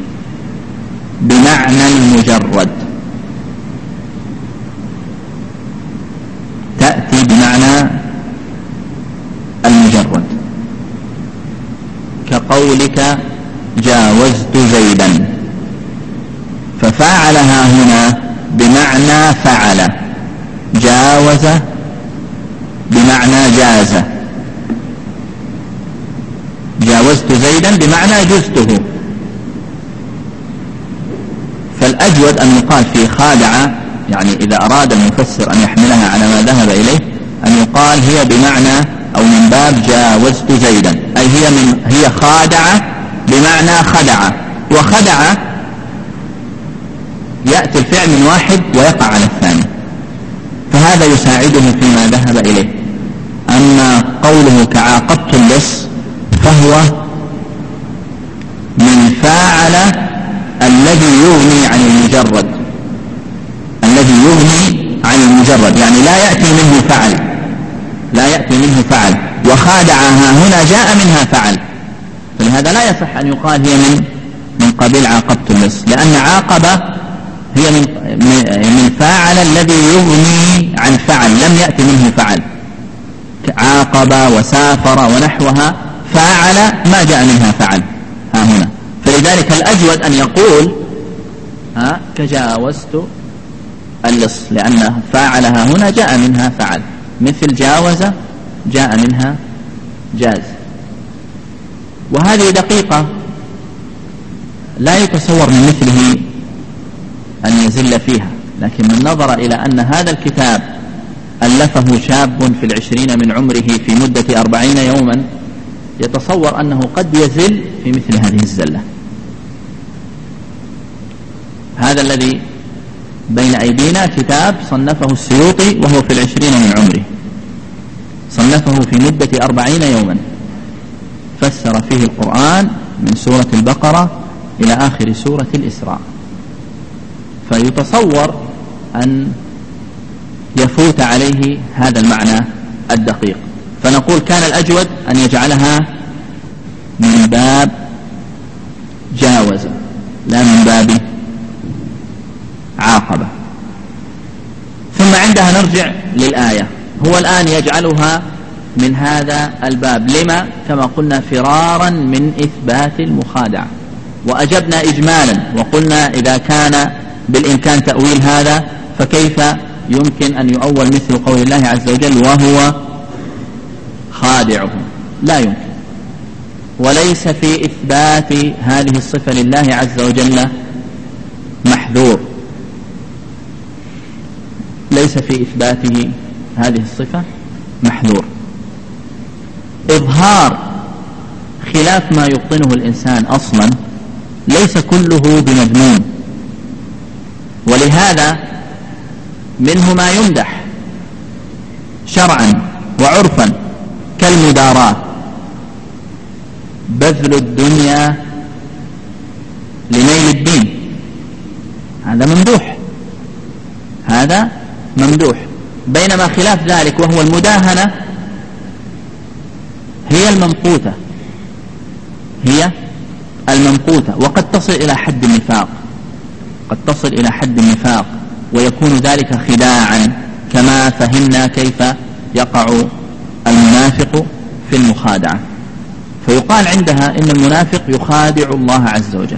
بمعنى المجرد، تأتي بمعنى المجرد كقولك جاوزت زيدا، ففاعلها هنا بمعنى فعل، جاوز بمعنى جاز، جاوزت زيدا بمعنى جزته. فالأجود أن يقال في خادع، يعني إذا أراد المفسر أن يحملها على ما ذهب إليه أن يقال هي بمعنى أو من باب جاوزت زيدا، أي هي من هي خادعة بمعنى خدع، وخدع يأتي الفعل من واحد ويقع على الثاني، فهذا يساعده فيما ذهب إليه. أما قوله كعاقبت اللص فهو من فاعل الذي يغني عن المجرد، الذي يغني عن المجرد، يعني لا يأتي منه فعل، لا يأتي منه فعل، وخادعها هنا جاء منها فعل، فلهذا لا يصح أن يقال هي من من قبيل عاقبت اللص، لأن عاقب هي من من فاعل الذي يغني عن فعل، لم يأتي منه فعل، عاقب وسافر ونحوها فاعل ما جاء منها فعل ها هنا. فلذلك الأجود أن يقول ها كجاوزت اللص، لأن فاعلها هنا جاء منها فعل، مثل جاوز جاء منها جاز. وهذه دقيقة لا يتصور من مثله أن يزل فيها، لكن من نظر إلى أن هذا الكتاب ألفه شاب في العشرين من عمره في مدة أربعين يوما يتصور أنه قد يزل في مثل هذه الزلة. هذا الذي بين أيدينا كتاب صنفه السيوطي وهو في العشرين من عمره، صنفه في مدة أربعين يوما، فسر فيه القرآن من سورة البقرة إلى آخر سورة الإسراء، فيتصور أن يفوت عليه هذا المعنى الدقيق. فنقول كان الأجود أن يجعلها من باب جاوز لا من باب عاقبة. ثم عندها نرجع للآية، هو الآن يجعلها من هذا الباب، لما؟ كما قلنا فرارا من إثبات المخادعة، وأجبنا إجمالا وقلنا إذا كان بالإمكان تأويل هذا فكيف يمكن أن يؤول مثل قول الله عز وجل وهو خادعهم؟ لا يمكن. وليس في إثبات هذه الصفة لله عز وجل محذور، ليس في إثباته هذه الصفة محذور. إظهار خلاف ما يبطنه الإنسان أصلا ليس كله بمذموم، ولهذا منه ما يمدح شرعا وعرفا كالمداراة، بذل الدنيا لنيل الدين، هذا ممدوح، هذا ممدوح. بينما خلاف ذلك وهو المداهنة هي الممقوتة، هي الممقوتة، وقد تصل إلى حد النفاق، قد تصل إلى حد النفاق، ويكون ذلك خداعا كما فهمنا كيف يقع المنافق في المخادعة. فيقال عندها إن المنافق يخادع الله عز وجل.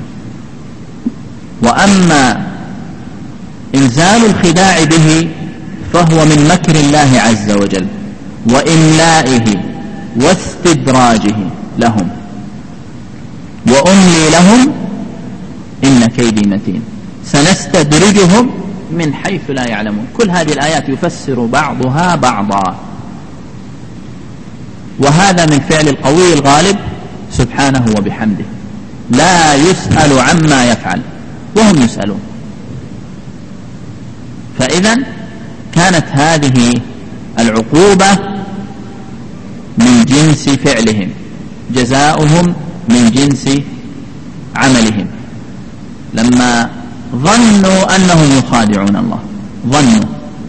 وأما إنزال الخداع به فهو من مكر الله عز وجل وإملائه واستدراجه لهم وأملي لهم إن كيدي متين سنستدرجهم من حيث لا يعلمون. كل هذه الآيات يفسر بعضها بعضا، وهذا من فعل القوي الغالب سبحانه وبحمده، لا يسأل عما يفعل وهم يسألون. فإذا كانت هذه العقوبة من جنس فعلهم، جزاؤهم من جنس عملهم. لما ظنوا أنهم يخادعون الله، ظنوا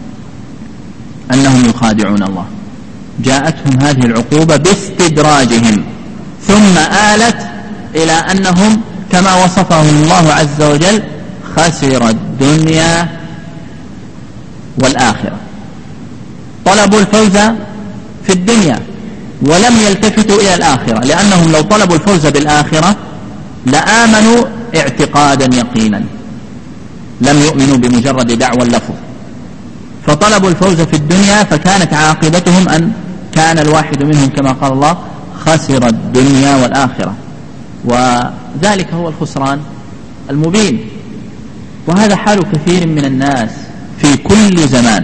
أنهم يخادعون الله، جاءتهم هذه العقوبة باستدراجهم، ثم آلت إلى أنهم كما وصفهم الله عز وجل خسر الدنيا والآخرة. طلبوا الفوز في الدنيا ولم يلتفتوا إلى الآخرة، لأنهم لو طلبوا الفوز بالآخرة لآمنوا اعتقادا يقينا، لم يؤمنوا بمجرد دعوى اللفظ. فطلبوا الفوز في الدنيا، فكانت عاقبتهم أن كان الواحد منهم كما قال الله خسر الدنيا والآخرة، وذلك هو الخسران المبين. وهذا حال كثير من الناس في كل زمان،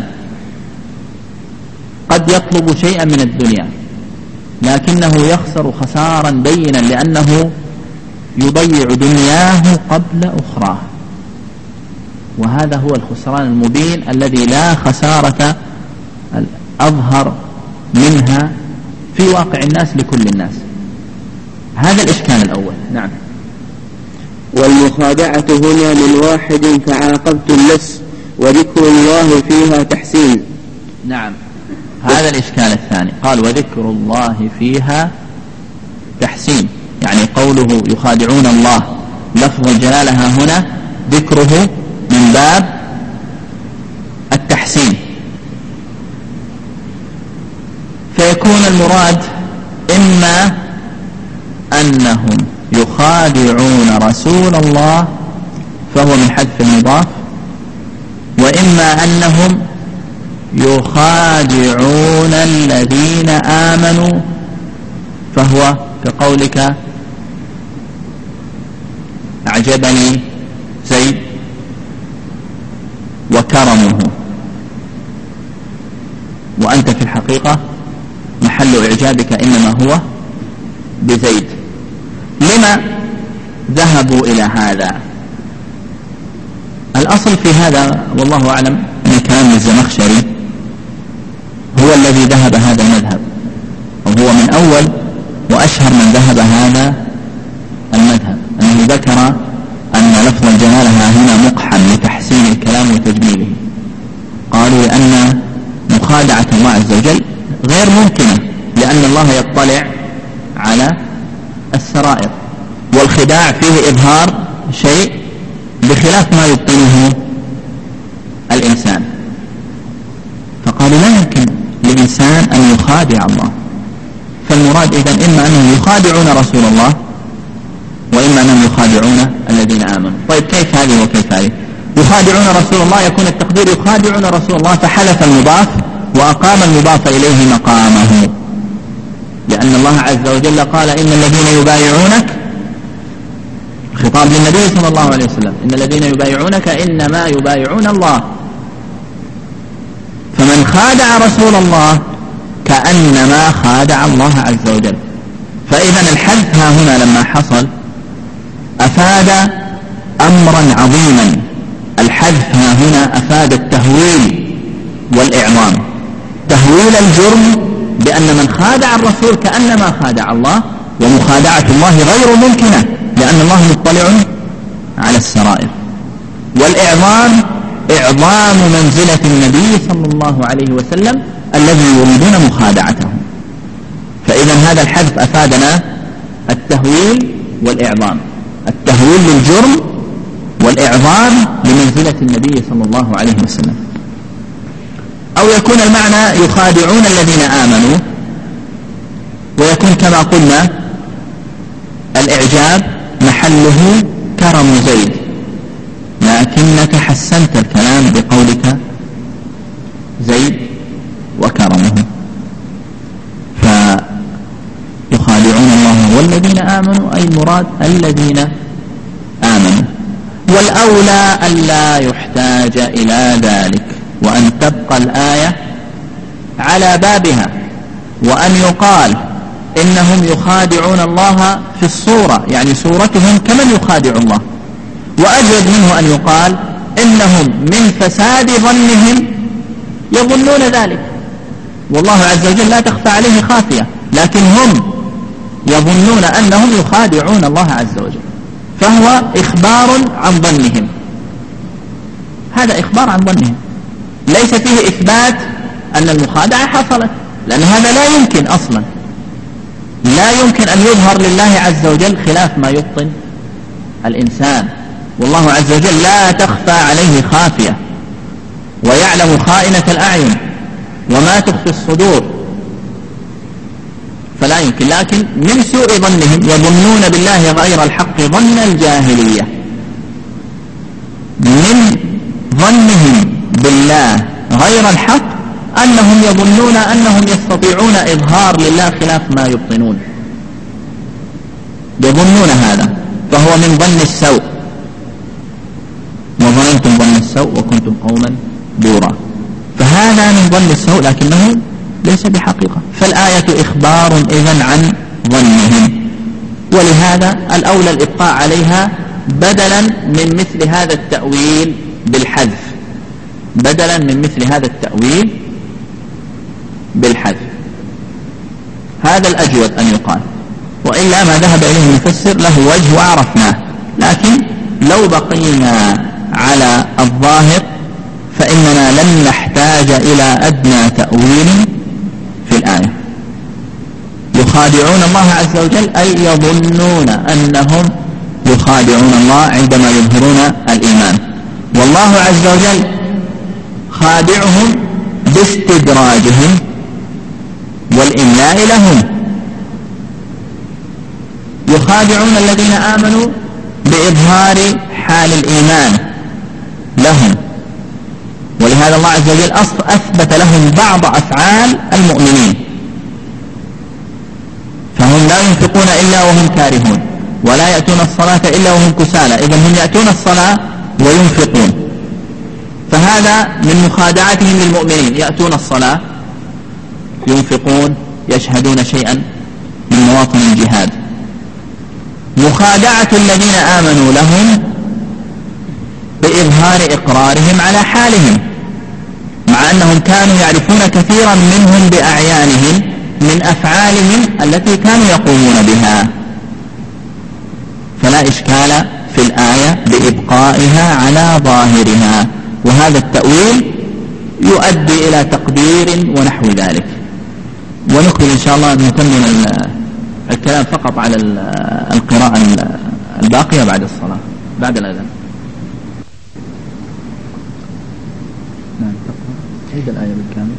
قد يطلب شيئا من الدنيا لكنه يخسر خسارا بينا، لأنه يضيع دنياه قبل أخراه، وهذا هو الخسران المبين الذي لا خسارة أظهر منها في واقع الناس لكل الناس. هذا الإشكال الأول. نعم. والمخادعة هنا من واحد فعاقبت اللص وذكر الله فيها تحسين. نعم، هذا الإشكال الثاني. قال وذكر الله فيها تحسين، يعني قوله يخادعون الله لفظ الجلالة هنا ذكره من باب التحسين، فيكون المراد إما أنهم يخادعون رسول الله فهو من حذف المضاف، وإما أنهم يخادعون الذين آمنوا فهو كقولك أعجبني زيد وكرمه، وأنت في الحقيقة محل إعجابك إنما هو بزيد. لما ذهبوا إلى هذا؟ الأصل في هذا والله أعلم من كلام الزمخشري هو الذي ذهب هذا المذهب، وهو من أول وأشهر من ذهب هذا المذهب، أنه ذكر أن لفظ الجلالة هنا مقحم لتحسين الكلام وتجميله. قالوا لأن مخادعة الله عز وجل غير ممكنة، لأن الله يطلع على السرائر، والخداع فيه إظهار شيء بخلاف ما يبطنه الإنسان. فقالوا لا يمكن للإنسان أن يخادع الله، فالمراد إذن إما أنهم يخادعون رسول الله وإما أنهم يخادعون الذين آمنوا. طيب كيف هذه وكيف هذه؟ يخادعون رسول الله يكون التقدير يخادعون رسول الله فحلف المضاف وأقام المضاف إليه مقامه، لأن الله عز وجل قال إن الذين يبايعونك، خطاب للنبي صلى الله عليه وسلم، إن الذين يبايعونك إنما يبايعون الله. فمن خادع رسول الله كأنما خادع الله عز وجل. فإذا الحذف ها هنا لما حصل أفاد أمرا عظيما. الحذف ها هنا أفاد التهويل والإعظام، تهويل الجرم بأن من خادع الرسول كأنما خادع الله، ومخادعة الله غير ممكنة لأن الله مطلع على السرائر، والإعظام إعظام منزلة النبي صلى الله عليه وسلم الذي يريدون مخادعته. فإذا هذا الحذف أفادنا التهويل والإعظام، التهويل للجرم والإعظام لمنزلة النبي صلى الله عليه وسلم. أو يكون المعنى يخادعون الذين آمنوا، ويكون كما قلنا الإعجاب محله كرم زيد، لكنك حسنت الكلام بقولك زيد وكرمه. والذين آمنوا أي مراد الذين آمنوا. والأولى ألا يحتاج إلى ذلك، وأن تبقى الآية على بابها، وأن يقال إنهم يخادعون الله في الصورة، يعني صورتهم كمن يخادع الله. وأجود منه أن يقال إنهم من فساد ظنهم يظنون ذلك، والله عز وجل لا تخفى عليه خافية، لكن هم يظنون أنهم يخادعون الله عز وجل، فهو إخبار عن ظنهم. هذا إخبار عن ظنهم، ليس فيه إثبات أن المخادعة حصلت، لأن هذا لا يمكن أصلا، لا يمكن أن يظهر لله عز وجل خلاف ما يبطن الإنسان، والله عز وجل لا تخفى عليه خافية، ويعلم خائنة الأعين وما تخفي الصدور، فلا يمكن. لكن من سوء ظنهم يظنون بالله غير الحق ظن الجاهلية، من ظنهم بالله غير الحق أنهم يظنون أنهم يستطيعون إظهار لله خلاف ما يبطنون، يظنون هذا، فهو من ظن السوء. وظننتم ظن السوء وكنتم قوما بورا، فهذا من ظن السوء لكنه ليس بحقيقة، فالآية إخبار إذن عن ظنهم، ولهذا الأولى الإبقاء عليها بدلا من مثل هذا التأويل بالحذف، بدلا من مثل هذا التأويل بالحذف، هذا الأجود أن يقال، وإلا ما ذهب إليه المفسر له وجه وعرفناه. لكن لو بقينا على الظاهر فإننا لن نحتاج إلى أدنى تأويل في الآية. يخادعون الله عز وجل أي يظنون أنهم يخادعون الله عندما يظهرون الإيمان، والله عز وجل خادعهم باستدراجهم والإملاء لهم. يخادعون الذين آمنوا بإظهار حال الإيمان لهم، ولهذا الله عز وجل أثبت لهم بعض أفعال المؤمنين، فهم لا ينفقون إلا وهم كارهون، ولا يأتون الصلاة إلا وهم كسالى، إذن هم يأتون الصلاة وينفقون، فهذا من مخادعتهم للمؤمنين، يأتون الصلاة ينفقون يشهدون شيئا من مواطن الجهاد. مخادعة الذين آمنوا لهم بإظهار إقرارهم على حالهم، مع أنهم كانوا يعرفون كثيرا منهم بأعيانهم من أفعالهم التي كانوا يقومون بها، فلا إشكال في الآية بإبقائها على ظاهرها، وهذا التأويل يؤدي إلى تقدير ونحو ذلك. ونكمل إن شاء الله نكمل الكلام فقط على القراءة الباقية بعد الصلاة بعد الأذان. نعم تقرأ عيد الآية بالكامل.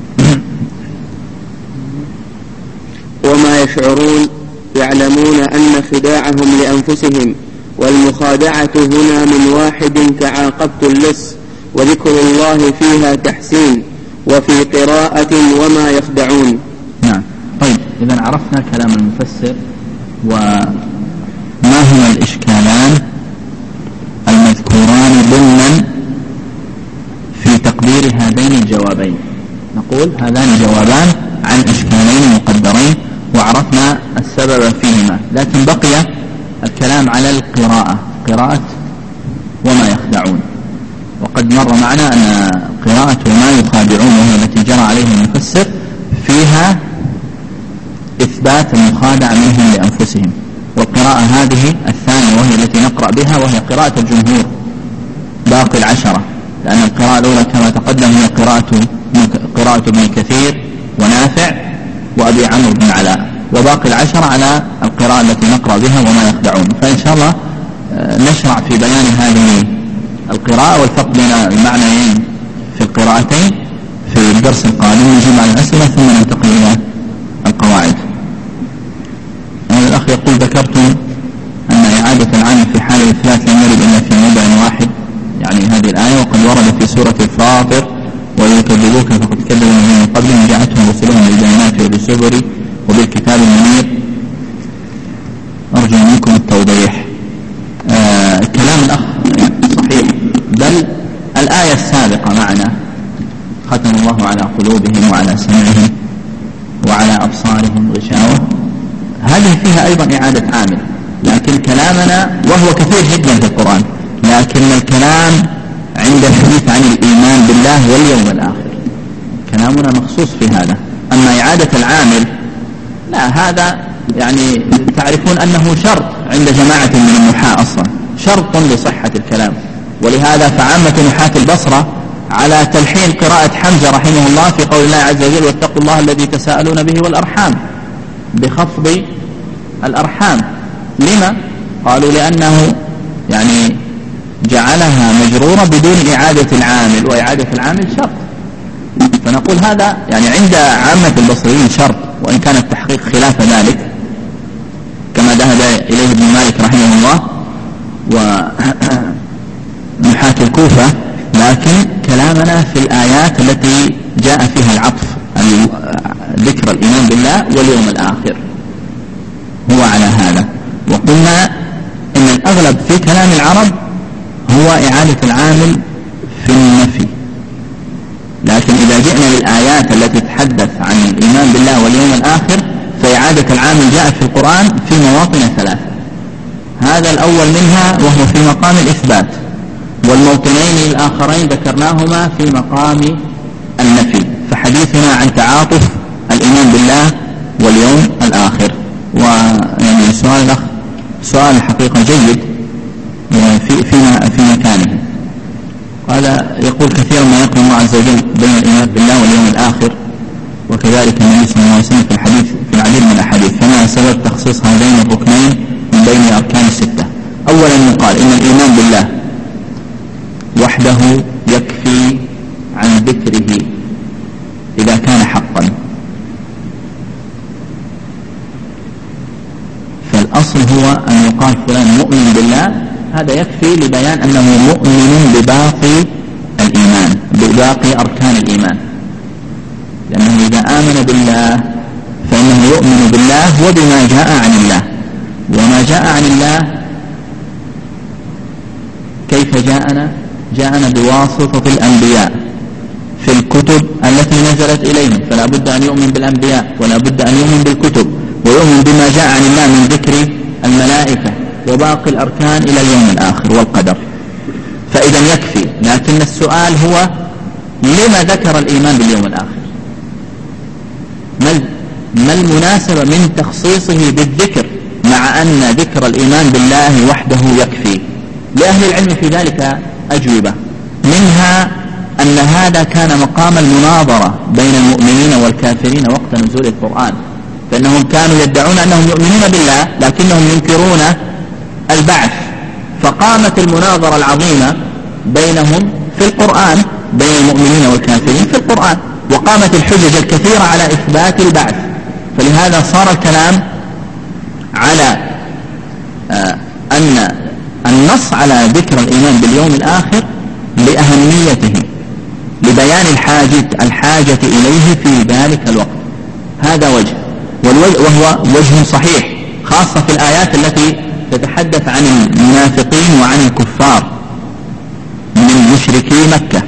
وما يشعرون يعلمون أن خداعهم لأنفسهم، والمخادعة هنا من واحد كعاقبت اللص، وذكر الله فيها تحسين، وفي قراءة وما يخدعون. نعم. طيب إذن عرفنا كلام المفسر وما هما الإشكالان المذكوران ضمن في تقدير هذين الجوابين. نقول هذان جوابان عن إشكالين مقدرين وعرفنا السبب فيهما، لكن بقي الكلام على القراءة، قراءة وما يخدعون. وقد مر معنا أن قراءة وما يخادعون وهي التي جرى عليها المفسر فيها إثبات المخادع منهم لأنفسهم، والقراءة هذه الثانية وهي التي نقرأ بها وهي قراءة الجمهور باقي العشرة، لأن القراءة الأولى كما تقدم هي قراءة قراءة ابن كثير ونافع وأبي عمرو بن علاء، وباقي العشرة على القراءة التي نقرأ بها وما يخدعون. فإن شاء الله نشرع في بيان هذه القراءة والفرق بين المعنيين في القراءتين في الدرس القادم، نجمع الأسئلة ثم ننتقل إلى القواعد. هذا الأخ يقول ذكرتم أن إعادة العام في حال الإفلاس لم يرد إلا في موضع واحد، يعني هذه الآية، وقد ورد في سورة الفاطر ويكذبوك فقد كذبوا من قبلهم جاءتهم رسلهم بالبينات وبالزبر وبالكتاب المنير. على سمعهم وعلى أبصارهم غشاوة، هذه فيها أيضا إعادة عامل. لكن كلامنا وهو كثير جدا في القرآن، لكن الكلام عند الحديث عن الإيمان بالله واليوم الآخر كلامنا مخصوص في هذا. أما إعادة العامل لا، هذا يعني تعرفون أنه شرط عند جماعة من النحاة أصلا، شرط لصحة الكلام. ولهذا فعامة نحاة البصرة على تلحين قراءة حمزة رحمه الله في قول الله عز وجل واتقوا الله الذي تساءلون به والأرحام بخفض الأرحام. لما؟ قالوا لأنه يعني جعلها مجرورة بدون إعادة العامل، وإعادة العامل شرط. فنقول هذا يعني عند عامة البصريين شرط، وإن كان التحقيق خلاف ذلك كما ذهب إليه ابن مالك رحمه الله ونحاة الكوفة. لكن كلامنا في الآيات التي جاء فيها العطف ذكر الإيمان بالله واليوم الآخر هو على هذا. وقلنا إن الأغلب في كلام العرب هو إعادة العامل في النفي، لكن إذا جئنا للآيات التي تتحدث عن الإيمان بالله واليوم الآخر فإعادة العامل جاءت في القرآن في مواطن ثلاثة. هذا الأول منها وهو في مقام الإثبات، والموطنين الآخرين ذكرناهما في مقام النفي. فحديثنا عن تعاطف الإيمان بالله واليوم الآخر. ويعني سؤال الأخ سؤال الحقيقة جيد في في في مكانه. قال يقول كثيرا ما يقرن الله عز وجل بين الإيمان بالله واليوم الآخر، وكذلك النبي صلى الله عليه وسلم في الحديث في العديد من الأحاديث، فما سبب تخصيص هذين الركنين من بين الأركان الستة؟ أولا يقال إن الإيمان بالله وحده يكفي عن ذكره إذا كان حقا، فالأصل هو أن يقال فلان مؤمن بالله، هذا يكفي لبيان أنه مؤمن بباقي الإيمان بباقي أركان الإيمان. لأنه إذا آمن بالله فإنه يؤمن بالله وبما جاء عن الله. وما جاء عن الله كيف جاءنا؟ جاءنا بواسطة الأنبياء في الكتب التي نزلت إليهم، فلا بد أن يؤمن بالأنبياء ولا بد أن يؤمن بالكتب، ويؤمن بما جاء عن الله من ذكر الملائكة وباقي الأركان إلى اليوم الآخر والقدر. فإذا يكفي. لكن السؤال هو لما ذكر الإيمان باليوم الآخر؟ ما المناسبة من تخصيصه بالذكر مع أن ذكر الإيمان بالله وحده يكفي؟ لأهل العلم في ذلك أجوبة، منها أن هذا كان مقام المناظرة بين المؤمنين والكافرين وقت نزول القرآن، فإنهم كانوا يدعون أنهم يؤمنون بالله لكنهم ينكرون البعث، فقامت المناظرة العظيمة بينهم في القرآن بين المؤمنين والكافرين في القرآن، وقامت الحجج الكثيرة على إثبات البعث. فلهذا صار الكلام على آه أن النص على ذكر الإيمان باليوم الآخر لأهميته لبيان الحاجة, الحاجة إليه في ذلك الوقت. هذا وجه، وهو وجه صحيح خاصة في الآيات التي تتحدث عن المنافقين وعن الكفار من مشركي مكة.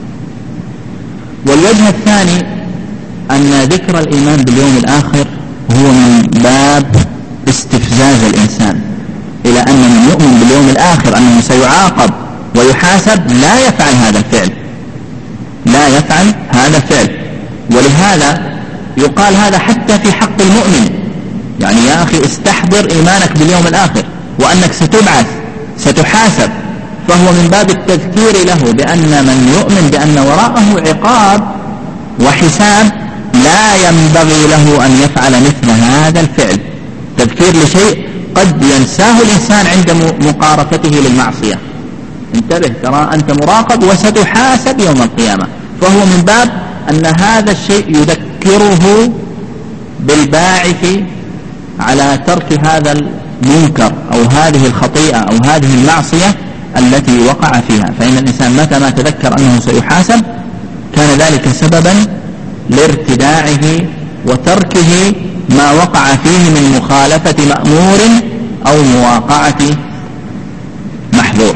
والوجه الثاني أن ذكر الإيمان باليوم الآخر هو من باب استفزاز الإنسان إلى أن من يؤمن باليوم الآخر أنه سيعاقب ويحاسب لا يفعل هذا الفعل لا يفعل هذا الفعل. ولهذا يقال هذا حتى في حق المؤمن، يعني يا أخي استحضر إيمانك باليوم الآخر وأنك ستبعث ستحاسب، فهو من باب التذكير له بأن من يؤمن بأن وراءه عقاب وحساب لا ينبغي له أن يفعل مثل هذا الفعل، تذكير لشيء قد ينساه الإنسان عند مقارفته للمعصية. انتبه، ترى أنت مراقب وستحاسب يوم القيامة، فهو من باب أن هذا الشيء يذكره بالباعث على ترك هذا المنكر أو هذه الخطيئة أو هذه المعصية التي وقع فيها. فإن الإنسان متى ما تذكر أنه سيحاسب كان ذلك سببا لارتداعه وتركه ما وقع فيه من مخالفة مأمور أو مواقعة محظور.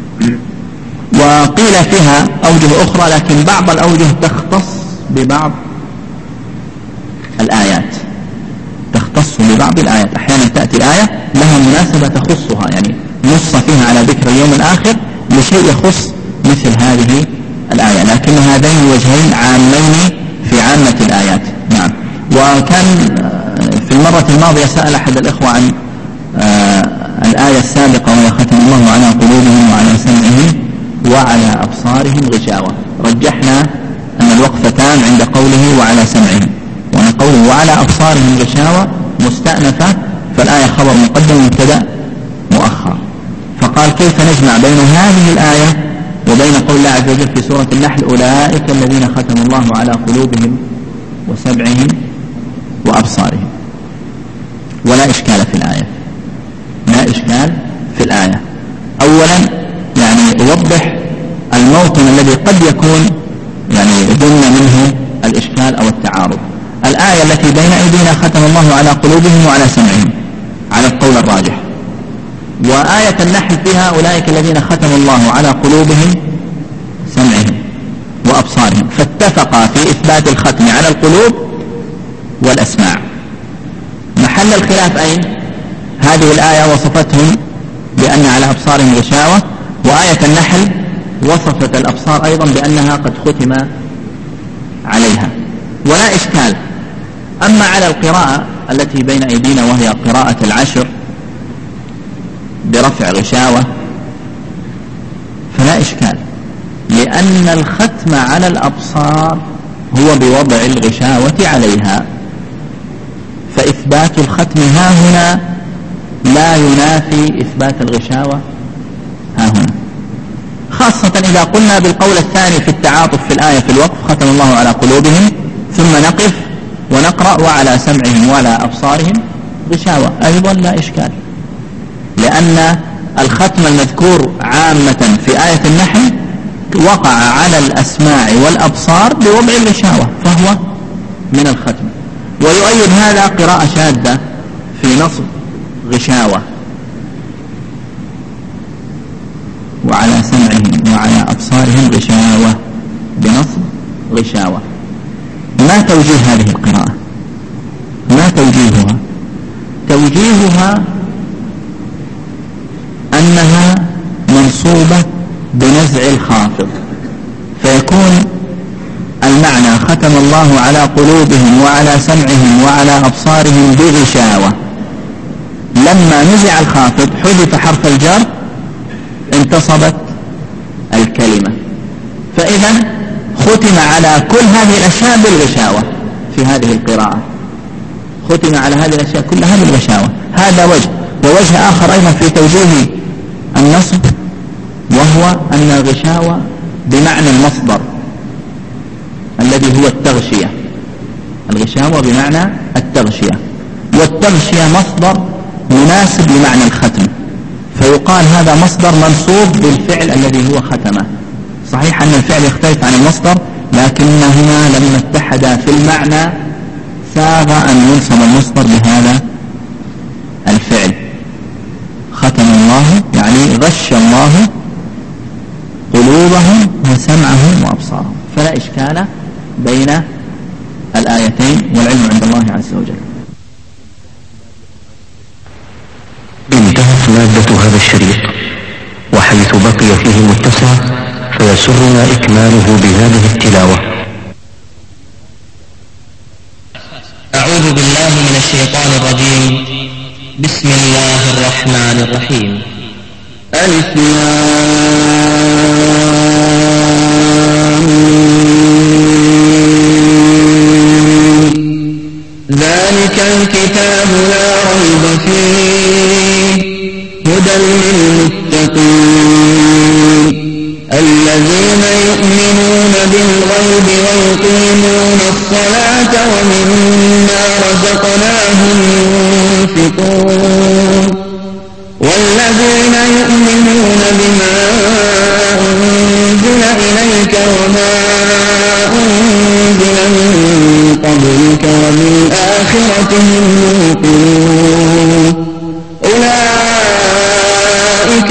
وقيل فيها أوجه أخرى، لكن بعض الأوجه تختص ببعض الآيات، تختص ببعض الآيات. أحيانا تأتي الآية لها مناسبة تخصها، يعني نص فيها على ذكر اليوم الآخر لشيء يخص مثل هذه الآية، لكن هذين الوجهين عامين في عامة الآيات. نعم. وكان في المرة الماضية سأل أحد الإخوة عن آه الآية السابقة وهي ختم الله على قلوبهم وعلى سمعهم وعلى أبصارهم غشاوة. رجحنا أن الوقف تام عند قوله وعلى سمعهم، وأن قوله وعلى أبصارهم غشاوة مستأنفة، فالآية خبر مقدم مبتدأ مؤخر. فقال كيف نجمع بين هذه الآية وبين قول الله عز وجل في سورة النحل أولئك الذين ختم الله على قلوبهم وسمعهم وأبصارهم؟ ولا إشكال في الآية، لا إشكال في الآية. أولا يعني يوضح الموطن الذي قد يكون يعني ضمن منه الإشكال أو التعارض. الآية التي بين أيدينا ختم الله على قلوبهم وعلى سمعهم على القول الراجح، وآية النحل فيها أولئك الذين ختم الله على قلوبهم سمعهم وأبصارهم، فاتفقا في إثبات الختم على القلوب والأسماع. محل الخلاف أين؟ هذه الآية وصفتهم بأن على أبصارهم غشاوة، وآية النحل وصفت الأبصار أيضا بأنها قد ختم عليها، ولا إشكال. أما على القراءة التي بين أيدينا وهي قراءة العشر برفع غشاوة فلا إشكال، لأن الختم على الأبصار هو بوضع الغشاوة عليها، فإثبات الختم ها هنا لا ينافي إثبات الغشاوة ها هنا، خاصة إذا قلنا بالقول الثاني في التعاطف في الآية في الوقف ختم الله على قلوبهم، ثم نقف ونقرأ وعلى سمعهم وعلى أبصارهم غشاوة، أيضا لا إشكال، لأن الختم المذكور عامة في آية النحل وقع على الأسماع والأبصار بوضع الغشاوة، فهو من الختم. ويؤيد هذا قراءة شاذة في نصب غشاوة وعلى سمعهم وعلى أبصارهم غشاوة بنصب غشاوة. ما توجيه هذه القراءة؟ ما توجيهها؟ توجيهها أنها منصوبة بنزع الخافض، فيكون المعنى ختم الله على قلوبهم وعلى سمعهم وعلى أبصارهم بغشاوة. لما نزع الخافض حذف حرف الجر انتصبت الكلمة، فإذا ختم على كل هذه الأشياء بالغشاوة في هذه القراءة، ختم على هذه الأشياء كلها بالغشاوة. هذا وجه. ووجه آخر أيضا في توجيه النصب، وهو أن الغشاوة بمعنى المصدر الذي هو التغشية، الغشاوة بمعنى التغشية، والتغشية مصدر مناسب لمعنى الختم، فيقال هذا مصدر منصوب بالفعل الذي هو ختمه. صحيح أن الفعل يختلف عن المصدر، لكنهما لما اتحدا في المعنى ساغ أن ينصب المصدر بهذا الفعل. ختم الله يعني غش الله قلوبهم وسمعهم وأبصارهم، فلا إشكال بين الآيتين، والعلم عند الله عز وجل. انتهت مادة هذا الشريط، وحيث بقي فيه متسع فيسرنا إكماله بهذه التلاوة. أعوذ بالله من الشيطان الرجيم. بسم الله الرحمن الرحيم. ألف ذلك الكتاب لا ريب فيه هدى للمتقين الذين يؤمنون بالغيب ويقيمون الصلاة ومما رزقناهم ينفقون والذين يؤمنون بما أنزل إليك وما أنزل من قبلك وبالآخرة هم يوقنون أولئك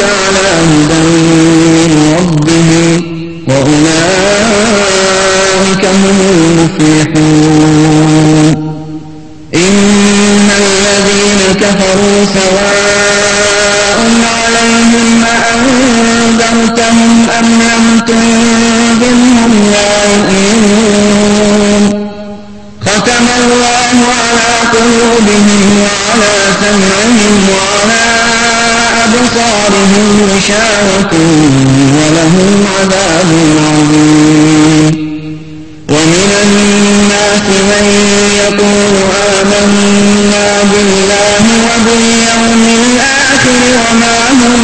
كفروا سواء عليهم أأنذرتهم أم لم تنذرهم لا يؤمنون ختم الله على قلوبهم وعلى سمعهم وعلى أبصارهم غشاوة ولهم عذاب عظيم ومن الناس من يقول آمنا بالله وباليوم الآخر وما هم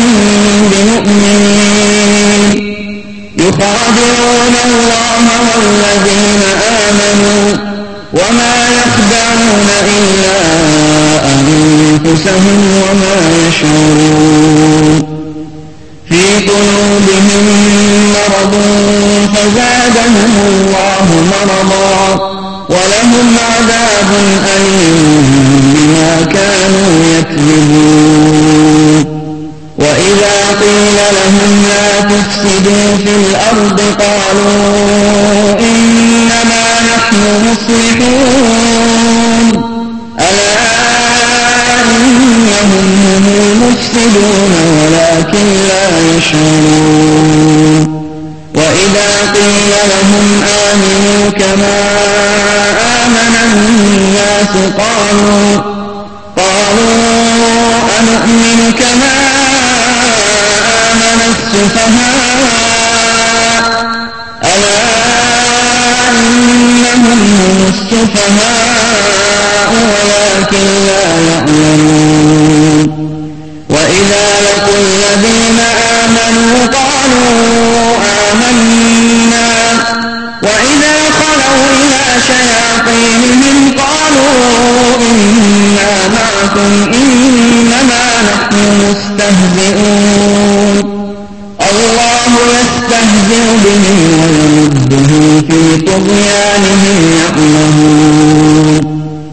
بمؤمنين يخادعون الله والذين آمنوا وما يخدعون إلا أنفسهم وما يشعرون في قلوبهم مرض فزادهم الله مرضا ولهم عذاب أليم بما كانوا يكذبون وإذا قيل لهم لا تفسدوا في الأرض قالوا إنما نحن مصلحون ألا إنهم هم المفسدون ولكن لا يشعرون وإذا قيل لهم آمنوا كما آمن الناس قالوا قالوا أنؤمن كما آمن السفهاء ألا إنهم هم السفهاء ولكن لا يعلمون وإذا لقوا الذين آمنوا قالوا آمنا وإذا خلوا إلى شياطينهم قالوا إنا معكم إنما نحن مستهزئون الله يستهزئ بهم ويمدهم في طغيانهم يعمهون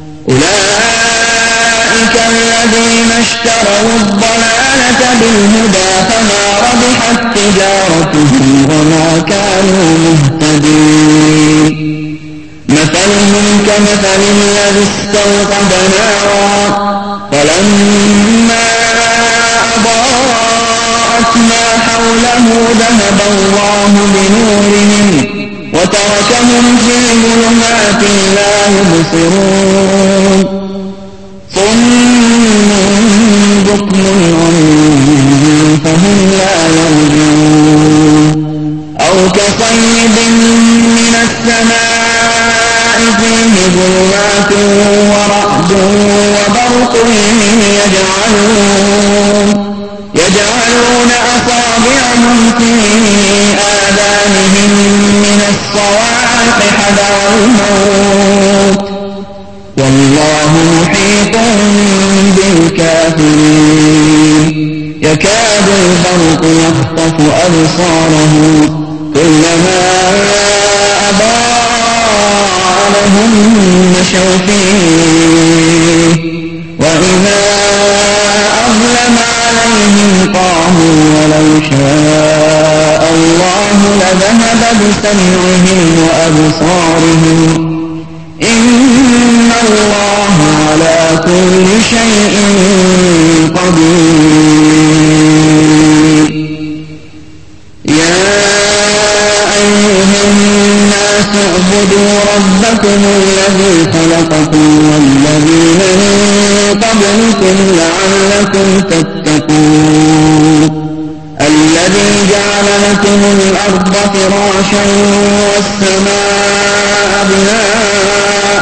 أولئك الذين اشتروا الضلالة بالهدى فما ربحت تجارتهم وما كانوا مهتدين مثلهم كمثل الذي استوقد نارا فلما أضاءت ما حوله ذهب الله بنورهم وتركهم في ظلمات لا يبصرون صم بكم عمي فهم لا يرجعون أو كصيب من السماء فيه ظلمات ورعد وبرق يجعلون يجعلون أصابعهم في آذانهم من الصواعق حذر الموت والله محيط بالكافرين يكاد البرق يخطف أبصارهم كلما أضاء لهم مشوا فيه وإذا أظلم عليهم قاموا ولو شاء الله لذهب بسمعهم وأبصارهم إن الله على كل شيء قدير يا أيها الناس اعبدوا ربكم الذي خلقكم والذين من قبلكم لعلكم تتقون الذي جعل لكم الأرض فراشا والسماء بناء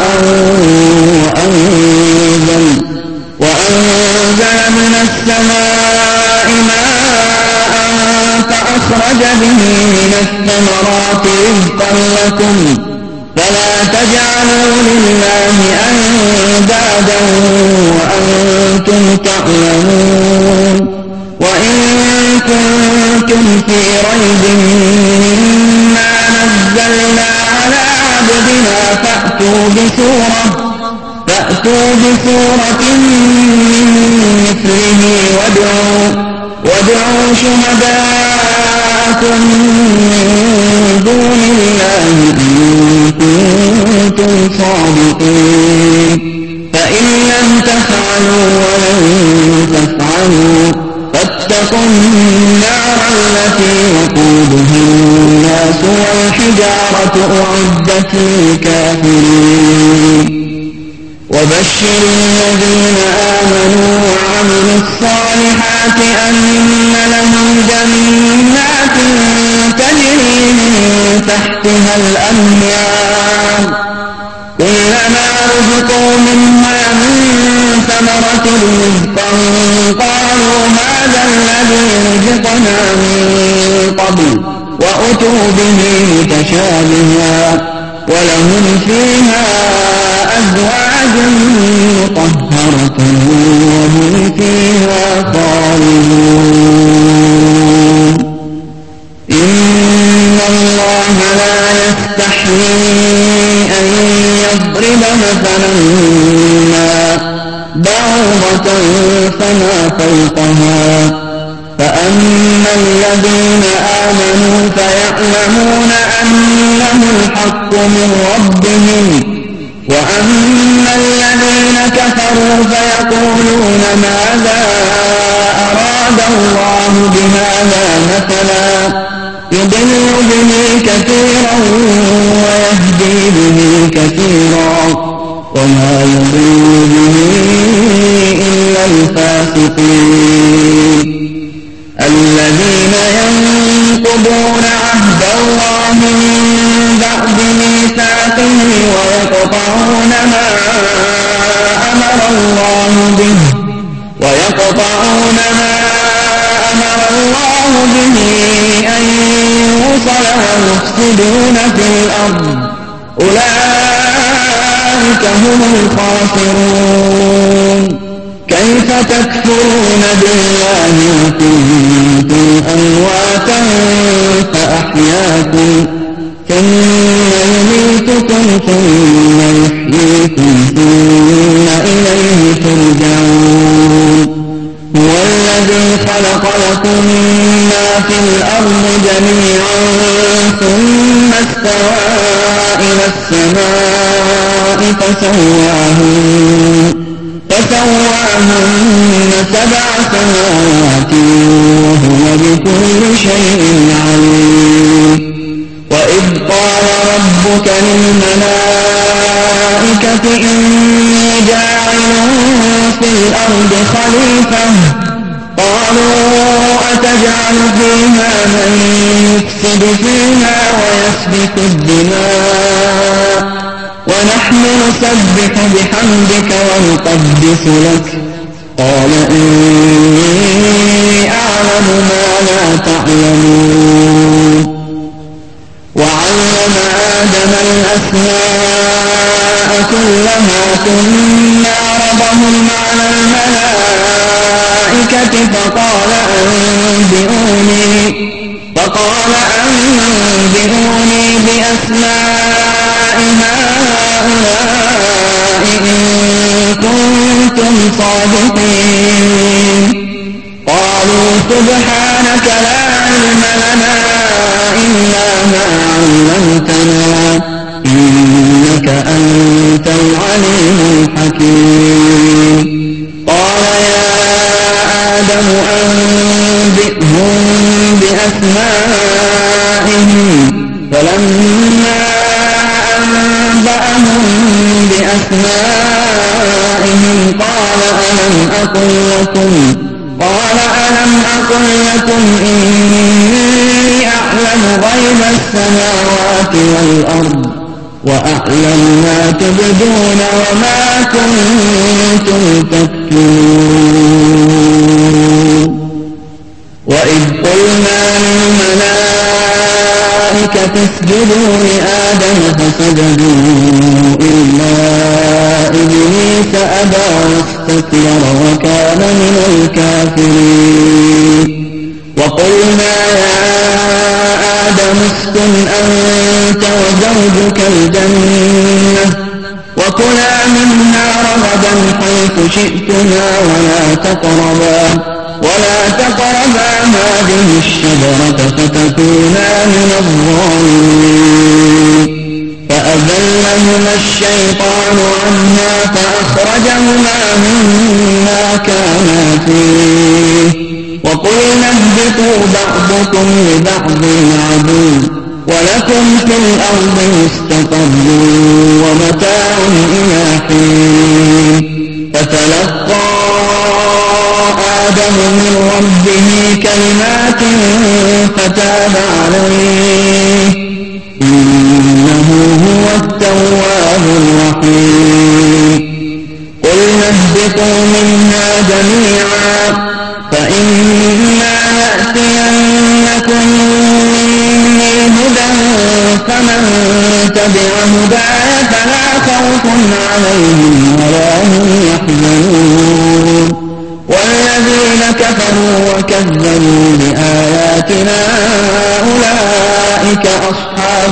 وأنزل, وأنزل من السماء ماء فأخرج به من الثمرات رزقا لكم فلا تجعلوا لله أندادا وأنتم تعلمون وإن كنتم في ريب مما نزلنا على عبدنا فأتوا بسورة فأتوا بسورة من مثله وادعوا وادعوا شهداءكم من دون الله إن كنتم صادقين فإن لم تفعلوا ولن رزقا قالوا هذا الذي رزقنا من قبل وأتوا به متشابها ولهم فيها أزواج مطهرة وهم فيها خالدون إن الله لا يستحيي أن يضرب مثلا ما بعوضة فما فوقها فأما الذين آمنوا فيعلمون أنه الحق من ربهم وأما الذين كفروا فيقولون ماذا أراد الله بهذا مثلا يضل به كثيرا ويهدي به كثيرا وما يضل به إلا الفاسقين الذين ينقضون عهد الله من بعد ميثاقه ويقطعون ما أمر الله به ويقطعون ما أمر الله به أن يوصل ويفسدون في الأرض أولئك هم الخاسرون كيف تكفرون بالله وكنتم أمواتا فأحياكم ثم يميتكم ثم يحييكم ثم إليه ترجعون هو الذي خلق لكم ما في الأرض جميعا ثم استوى إلى السماء فسواهن فسواهن سبع سماوات وهو بكل شيء عليم وإذ قال ربك للملائكة إني جاعل في الأرض خليفة قالوا أتجعل فيها من يفسد فيها ويسفك الدماء ونحن نسبح بحمدك ونقدس لك قال إني أعلم ما لا تعلمون وعلم آدم الأسماء كلها ثم عرضهم على الملائكة فقال أنبئوني فقال أنبئوني بأسماء هؤلاء إن كنتم صادقين قالوا سبحانك لا علم لنا إلا ما علمتنا إنك أنت العليم الحكيم قال يا آدم أنبئهم بأسمائهم فلما أنبأهم بأسمائهم قال ألم أقل لكم قال ألم أقل لكم إني أعلم غيب السماوات والأرض وأعلم ما تبدون وما كنتم تكتمون وإذ قلنا للملائكة اسجدوا لآدم فسجدوا إلا إبليس أبى واستكبر وكان من الكافرين وقلنا يا آدم اسكن أنت وزوجك الجنة وكلا منها رغدا حيث شئتما ولا تقربا ولا تقربا هذه الشجرة فتكونا من الظالمين فأذلهما الشيطان عنها فأخرجهما مما كانا فيه وقلنا اهبطوا بعضكم لبعض عدو ولكم في الأرض مستقر ومتاع إلى حين فتلقى آدم من ربه كلمات فتاب عليه إنه هو التواب الرحيم قلنا اهبطوا منها جميعا فإما يأتينكم مني هدى فمن تبع هداي فلا خوف عليهم ولا هم يحزنون والذين كفروا وكذبوا بآياتنا أولئك أصحاب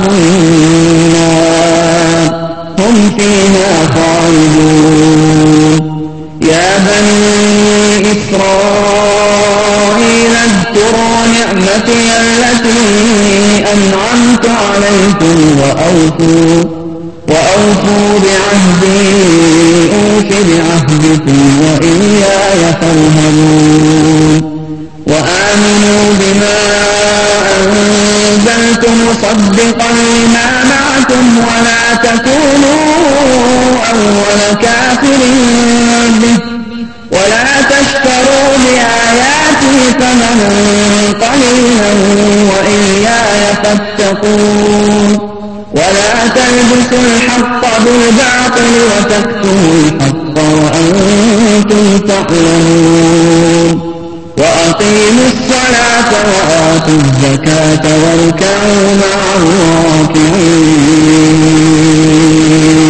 النار هم فيها خالدون يا بني إسرائيل اذكروا نعمتي التي أنعمت عليكم وأوفوا وأوفوا بعهدي أوف بعهدكم وإياي فارهبون وآمنوا بما أنزلت مصدقا لما معكم ولا تكونوا أول كافر به ولا تشتروا بآياتي ثمنا قليلا وإياي فاتقون ولا تلبسوا الحق بالباطل وتكتموا الحق وأنتم تعلمون وأقيموا الصلاة وآتوا الزكاة واركعوا مع الراكعين